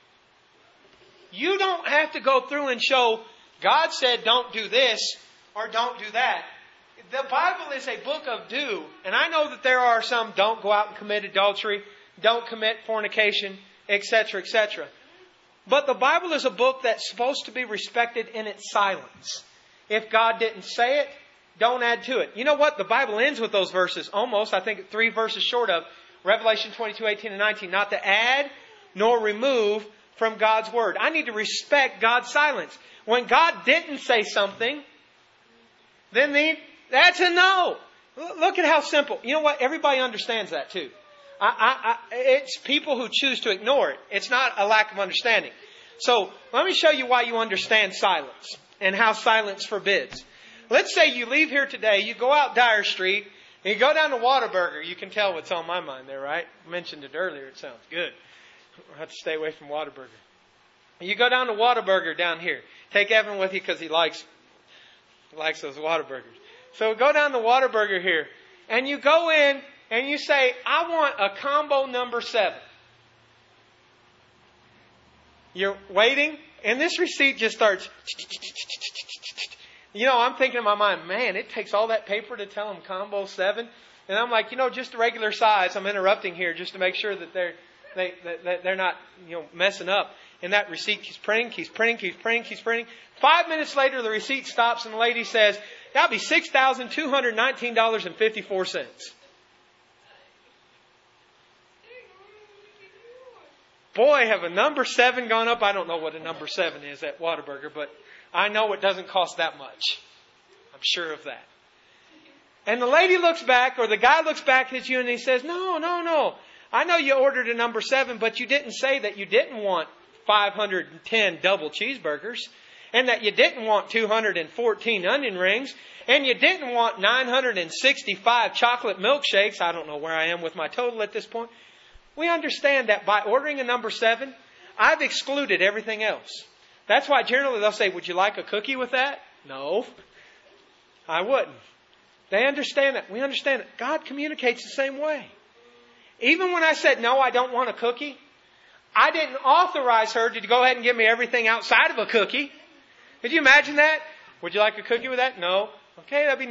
You don't have to go through and show, God said don't do this or don't do that. The Bible is a book of do. And I know that there are some, don't go out and commit adultery, don't commit fornication, etc., etc. But the Bible is a book that's supposed to be respected in its silence. If God didn't say it, don't add to it. You know what? The Bible ends with those verses almost, I think 3 verses short of Revelation 22:18 and 19. Not to add nor remove from God's Word. I need to respect God's silence. When God didn't say something, then that's a no. Look at how simple. You know what? Everybody understands that too. It's people who choose to ignore it. It's not a lack of understanding. So let me show you why you understand silence and how silence forbids. Let's say you leave here today, you go out Dyer Street, and you go down to Whataburger. You can tell what's on my mind there, right? I mentioned it earlier. It sounds good. I'll have to stay away from Whataburger. You go down to Whataburger down here. Take Evan with you because he likes those Whataburgers. So go down to Whataburger here, and you go in and you say, I want a combo number 7. You're waiting, and this receipt just starts. I'm thinking in my mind, man, it takes all that paper to tell them combo 7. And I'm like, just the regular size. I'm interrupting here just to make sure that they're not messing up. And that receipt keeps printing. 5 minutes later, the receipt stops, and the lady says, that'll be $6,219.54. Boy, have a number 7 gone up. I don't know what a number 7 is at Whataburger, but I know it doesn't cost that much. I'm sure of that. And the lady looks back, or the guy looks back at you and he says, no. I know you ordered a number 7, but you didn't say that you didn't want 510 double cheeseburgers, and that you didn't want 214 onion rings, and you didn't want 965 chocolate milkshakes. I don't know where I am with my total at this point. We understand that by ordering a number 7, I've excluded everything else. That's why generally they'll say, would you like a cookie with that? No, I wouldn't. They understand that. We understand that. God communicates the same way. Even when I said, no, I don't want a cookie, I didn't authorize her to go ahead and give me everything outside of a cookie. Could you imagine that? Would you like a cookie with that? No. Okay, that'd be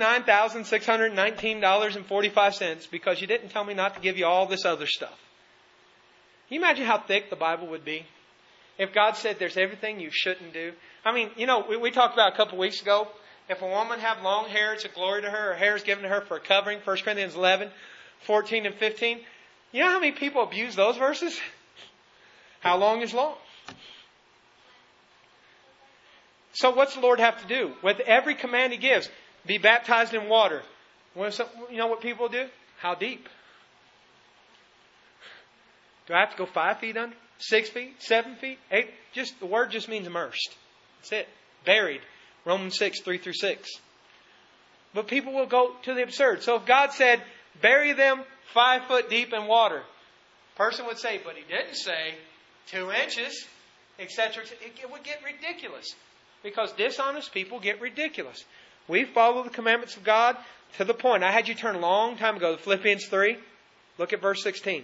$9,619.45 because you didn't tell me not to give you all this other stuff. Can you imagine how thick the Bible would be? If God said there's everything you shouldn't do. I mean, we talked about a couple of weeks ago, if a woman have long hair, it's a glory to her. Her hair is given to her for a covering. 1 Corinthians 11, 14 and 15. You know how many people abuse those verses? How long is long? So what's the Lord have to do? With every command He gives, be baptized in water. You know what people do? How deep? Do I have to go 5 feet under? 6 feet? 7 feet? 8? The word just means immersed. That's it. Buried. Romans 6, 3 through 6. But people will go to the absurd. So if God said, bury them 5 foot deep in water, person would say, but He didn't say 2 inches, etc. It would get ridiculous. Because dishonest people get ridiculous. We follow the commandments of God to the point. I had you turn a long time ago to Philippians 3. Look at verse 16.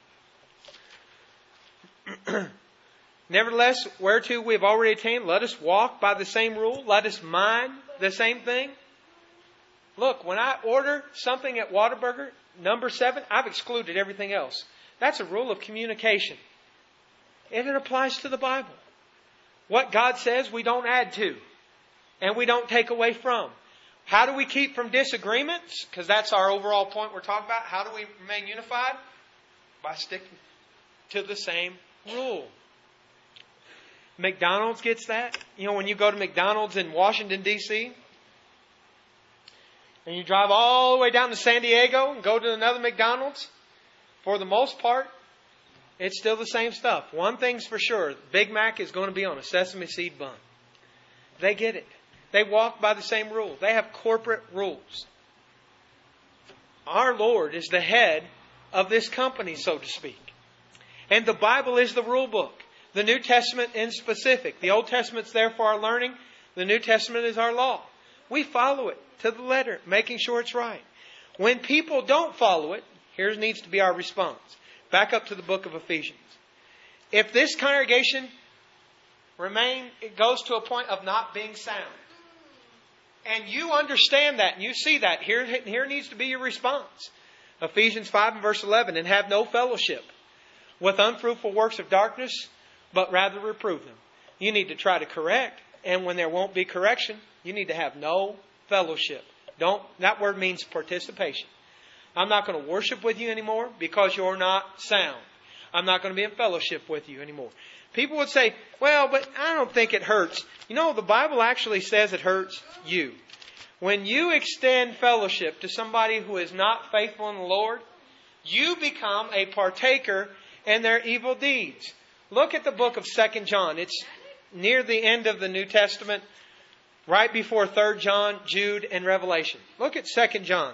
Nevertheless, whereto we have already attained, let us walk by the same rule. Let us mind the same thing. Look, when I order something at Whataburger, number 7, I've excluded everything else. That's a rule of communication. And it applies to the Bible. What God says, we don't add to. And we don't take away from. How do we keep from disagreements? Because that's our overall point we're talking about. How do we remain unified? By sticking to the same rule. McDonald's gets that. You know, when you go to McDonald's in Washington, D.C., and you drive all the way down to San Diego and go to another McDonald's, for the most part, it's still the same stuff. One thing's for sure, Big Mac is going to be on a sesame seed bun. They get it. They walk by the same rule. They have corporate rules. Our Lord is the head of this company, so to speak. And the Bible is the rule book. The New Testament in specific. The Old Testament's there for our learning. The New Testament is our law. We follow it to the letter, making sure it's right. When people don't follow it, here needs to be our response. Back up to the book of Ephesians. If this congregation it goes to a point of not being sound, and you understand that and you see that, here needs to be your response. Ephesians 5 and verse 11, and have no fellowship with unfruitful works of darkness, but rather reprove them. You need to try to correct, and when there won't be correction, you need to have no fellowship. That word means participation. I'm not going to worship with you anymore because you're not sound. I'm not going to be in fellowship with you anymore. People would say, well, but I don't think it hurts. You know, the Bible actually says it hurts you. When you extend fellowship to somebody who is not faithful in the Lord, you become a partaker in their evil deeds. Look at the book of 2 John. It's near the end of the New Testament, right before 3 John, Jude, and Revelation. Look at 2 John.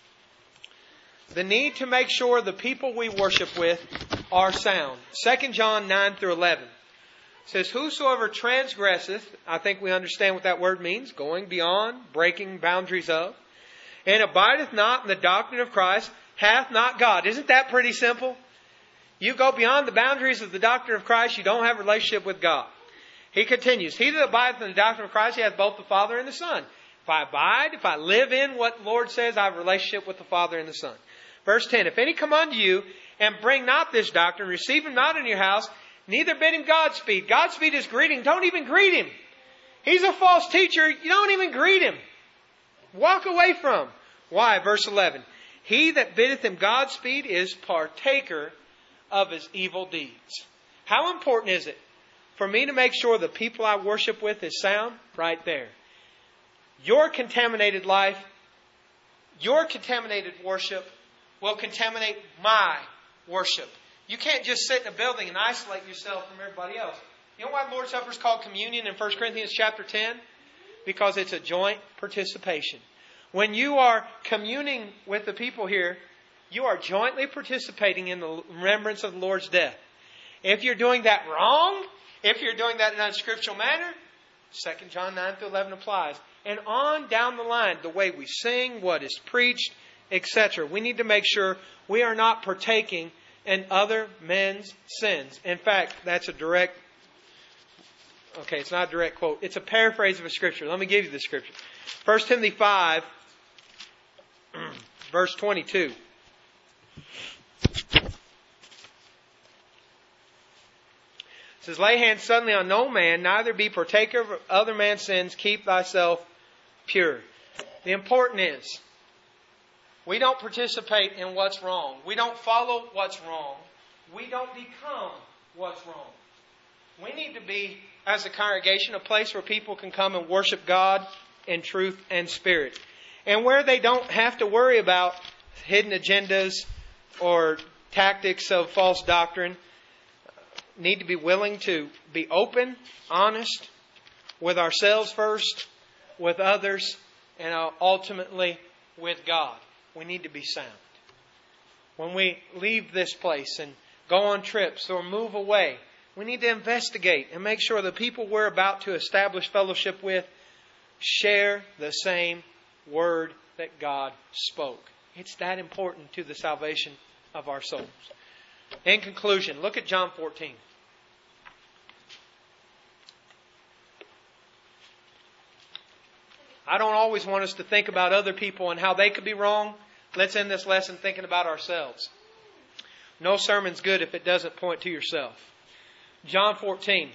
The need to make sure the people we worship with are sound. 2 John 9 through 11 says, whosoever transgresseth, I think we understand what that word means, going beyond, breaking boundaries of, and abideth not in the doctrine of Christ, hath not God. Isn't that pretty simple? You go beyond the boundaries of the doctrine of Christ, you don't have a relationship with God. He continues, he that abideth in the doctrine of Christ, he hath both the Father and the Son. If I abide, if I live in what the Lord says, I have a relationship with the Father and the Son. Verse 10, if any come unto you and bring not this doctrine, receive him not in your house, neither bid him Godspeed. Godspeed is greeting. Don't even greet him. He's a false teacher. You don't even greet him. Walk away from him. Why? Verse 11, he that biddeth him Godspeed is partaker of his evil deeds. How important is it for me to make sure the people I worship with is sound? Right there. Your contaminated life, your contaminated worship will contaminate my worship. You can't just sit in a building and isolate yourself from everybody else. You know why the Lord's Supper is called communion in 1 Corinthians chapter 10? Because it's a joint participation. When you are communing with the people here, you are jointly participating in the remembrance of the Lord's death. If you're doing that wrong, if you're doing that in an unscriptural manner, 2 John 9 through 11 applies. And on down the line, the way we sing, what is preached, etc. We need to make sure we are not partaking in other men's sins. In fact, that's it's not a direct quote. It's a paraphrase of a scripture. Let me give you the scripture. 1 Timothy 5, verse 22. It says, lay hands suddenly on no man, neither be partaker of other man's sins, keep thyself pure. The important is, we don't participate in what's wrong. We don't follow what's wrong. We don't become what's wrong. We need to be as a congregation, a place where people can come and worship God in truth and spirit. And where they don't have to worry about hidden agendas or tactics of false doctrine, need to be willing to be open, honest, with ourselves first, with others, and ultimately with God. We need to be sound. When we leave this place and go on trips or move away, we need to investigate and make sure the people we're about to establish fellowship with share the same word that God spoke. It's that important to the salvation of our souls. In conclusion, look at John 14. I don't always want us to think about other people and how they could be wrong. Let's end this lesson thinking about ourselves. No sermon's good if it doesn't point to yourself. John 14.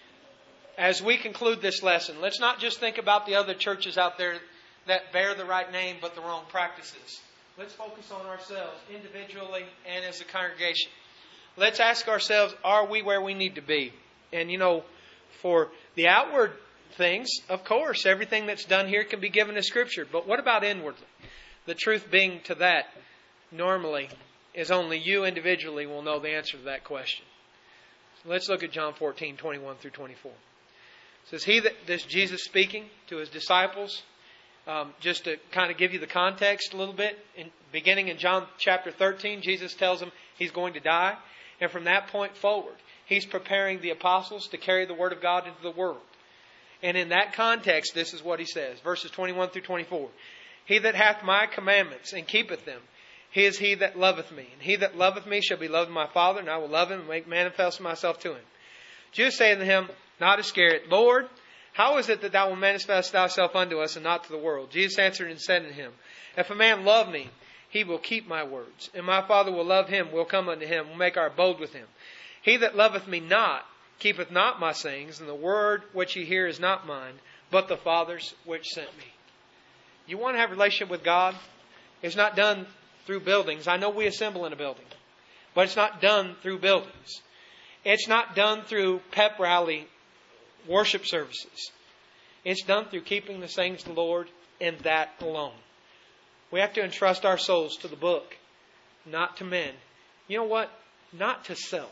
As we conclude this lesson, let's not just think about the other churches out there that bear the right name but the wrong practices. Let's focus on ourselves individually and as a congregation. Let's ask ourselves, are we where we need to be? And for the outward things, of course, everything that's done here can be given to Scripture. But what about inwardly? The truth being to that, normally, is only you individually will know the answer to that question. So let's look at John 14, 21 through 24. It says, this Jesus speaking to His disciples, just to kind of give you the context a little bit, beginning in John chapter 13, Jesus tells them He's going to die. And from that point forward, He's preparing the apostles to carry the Word of God into the world. And in that context, this is what He says, verses 21 through 24. He that hath my commandments and keepeth them, he is he that loveth me. And he that loveth me shall be loved of my Father, and I will love him and make manifest myself to him. Judas saith unto him, not Iscariot, Lord, how is it that thou wilt manifest thyself unto us and not to the world? Jesus answered and said unto him, if a man love me, he will keep my words. And my Father will love him, will come unto him, will make our abode with him. He that loveth me not, keepeth not my sayings, and the word which ye hear is not mine, but the Father's which sent me. You want to have a relationship with God? It's not done through buildings. I know we assemble in a building, but it's not done through buildings. It's not done through pep rally worship services. It's done through keeping the sayings of the Lord and that alone. We have to entrust our souls to the book, not to men. You know what? Not to self.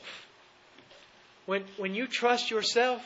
When you trust yourself,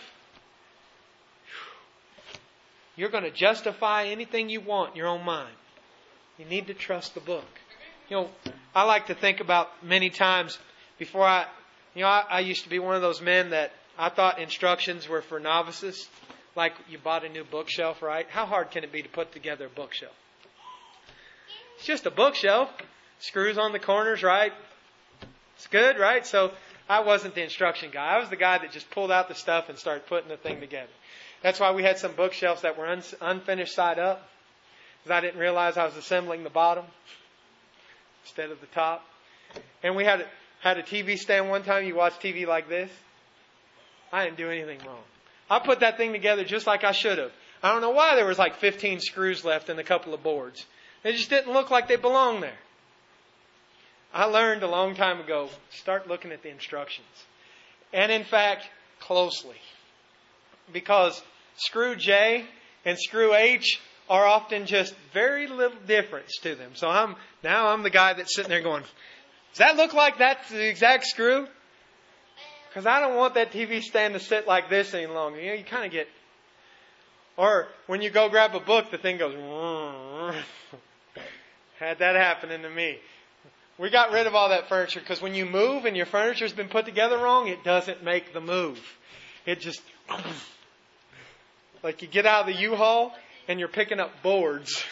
you're going to justify anything you want in your own mind. You need to trust the book. I like to think about many times before I used to be one of those men that I thought instructions were for novices. Like you bought a new bookshelf, right? How hard can it be to put together a bookshelf? It's just a bookshelf. Screws on the corners, right? It's good, right? So I wasn't the instruction guy. I was the guy that just pulled out the stuff and started putting the thing together. That's why we had some bookshelves that were unfinished side up, because I didn't realize I was assembling the bottom instead of the top. And we had a TV stand one time. You watch TV like this. I didn't do anything wrong. I put that thing together just like I should have. I don't know why there was like 15 screws left in a couple of boards. They just didn't look like they belonged there. I learned a long time ago, start looking at the instructions. And in fact, closely. Because screw J and screw H are often just very little difference to them. So I'm the guy that's sitting there going, does that look like that's the exact screw? Because I don't want that TV stand to sit like this any longer. You kind of get... Or when you go grab a book, the thing goes... Had that happening to me. We got rid of all that furniture because when you move and your furniture's been put together wrong, it doesn't make the move. It just... Like you get out of the U-Haul and you're picking up boards.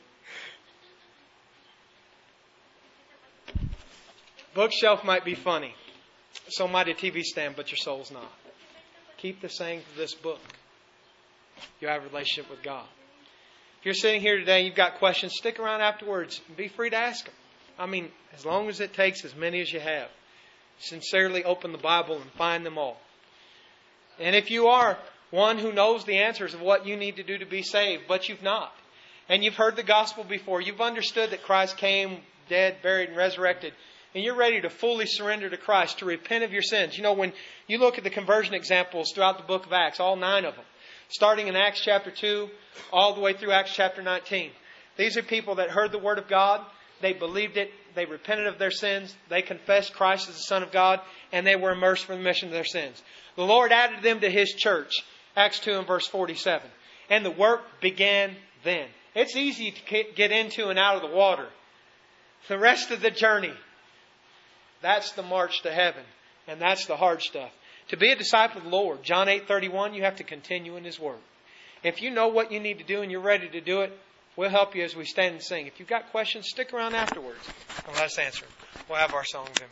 Bookshelf might be funny. So might a TV stand, but your soul's not. Keep the sayings of this book. You have a relationship with God. If you're sitting here today and you've got questions, stick around afterwards and be free to ask them. I mean, as long as it takes, as many as you have. Sincerely open the Bible and find them all. And if you are one who knows the answers of what you need to do to be saved, but you've not, and you've heard the gospel before, you've understood that Christ came, dead, buried, and resurrected and you're ready to fully surrender to Christ, to repent of your sins. You know, when you look at the conversion examples throughout the book of Acts, all 9 of them, starting in Acts chapter 2, all the way through Acts chapter 19. These are people that heard the Word of God, they believed it, they repented of their sins, they confessed Christ as the Son of God, and they were immersed for the remission of their sins. The Lord added them to His church, Acts 2 and verse 47. And the work began then. It's easy to get into and out of the water. The rest of the journey, that's the march to heaven. And that's the hard stuff. To be a disciple of the Lord, John 8:31, you have to continue in His Word. If you know what you need to do and you're ready to do it, we'll help you as we stand and sing. If you've got questions, stick around afterwards and let us answer them. We'll have our songs in.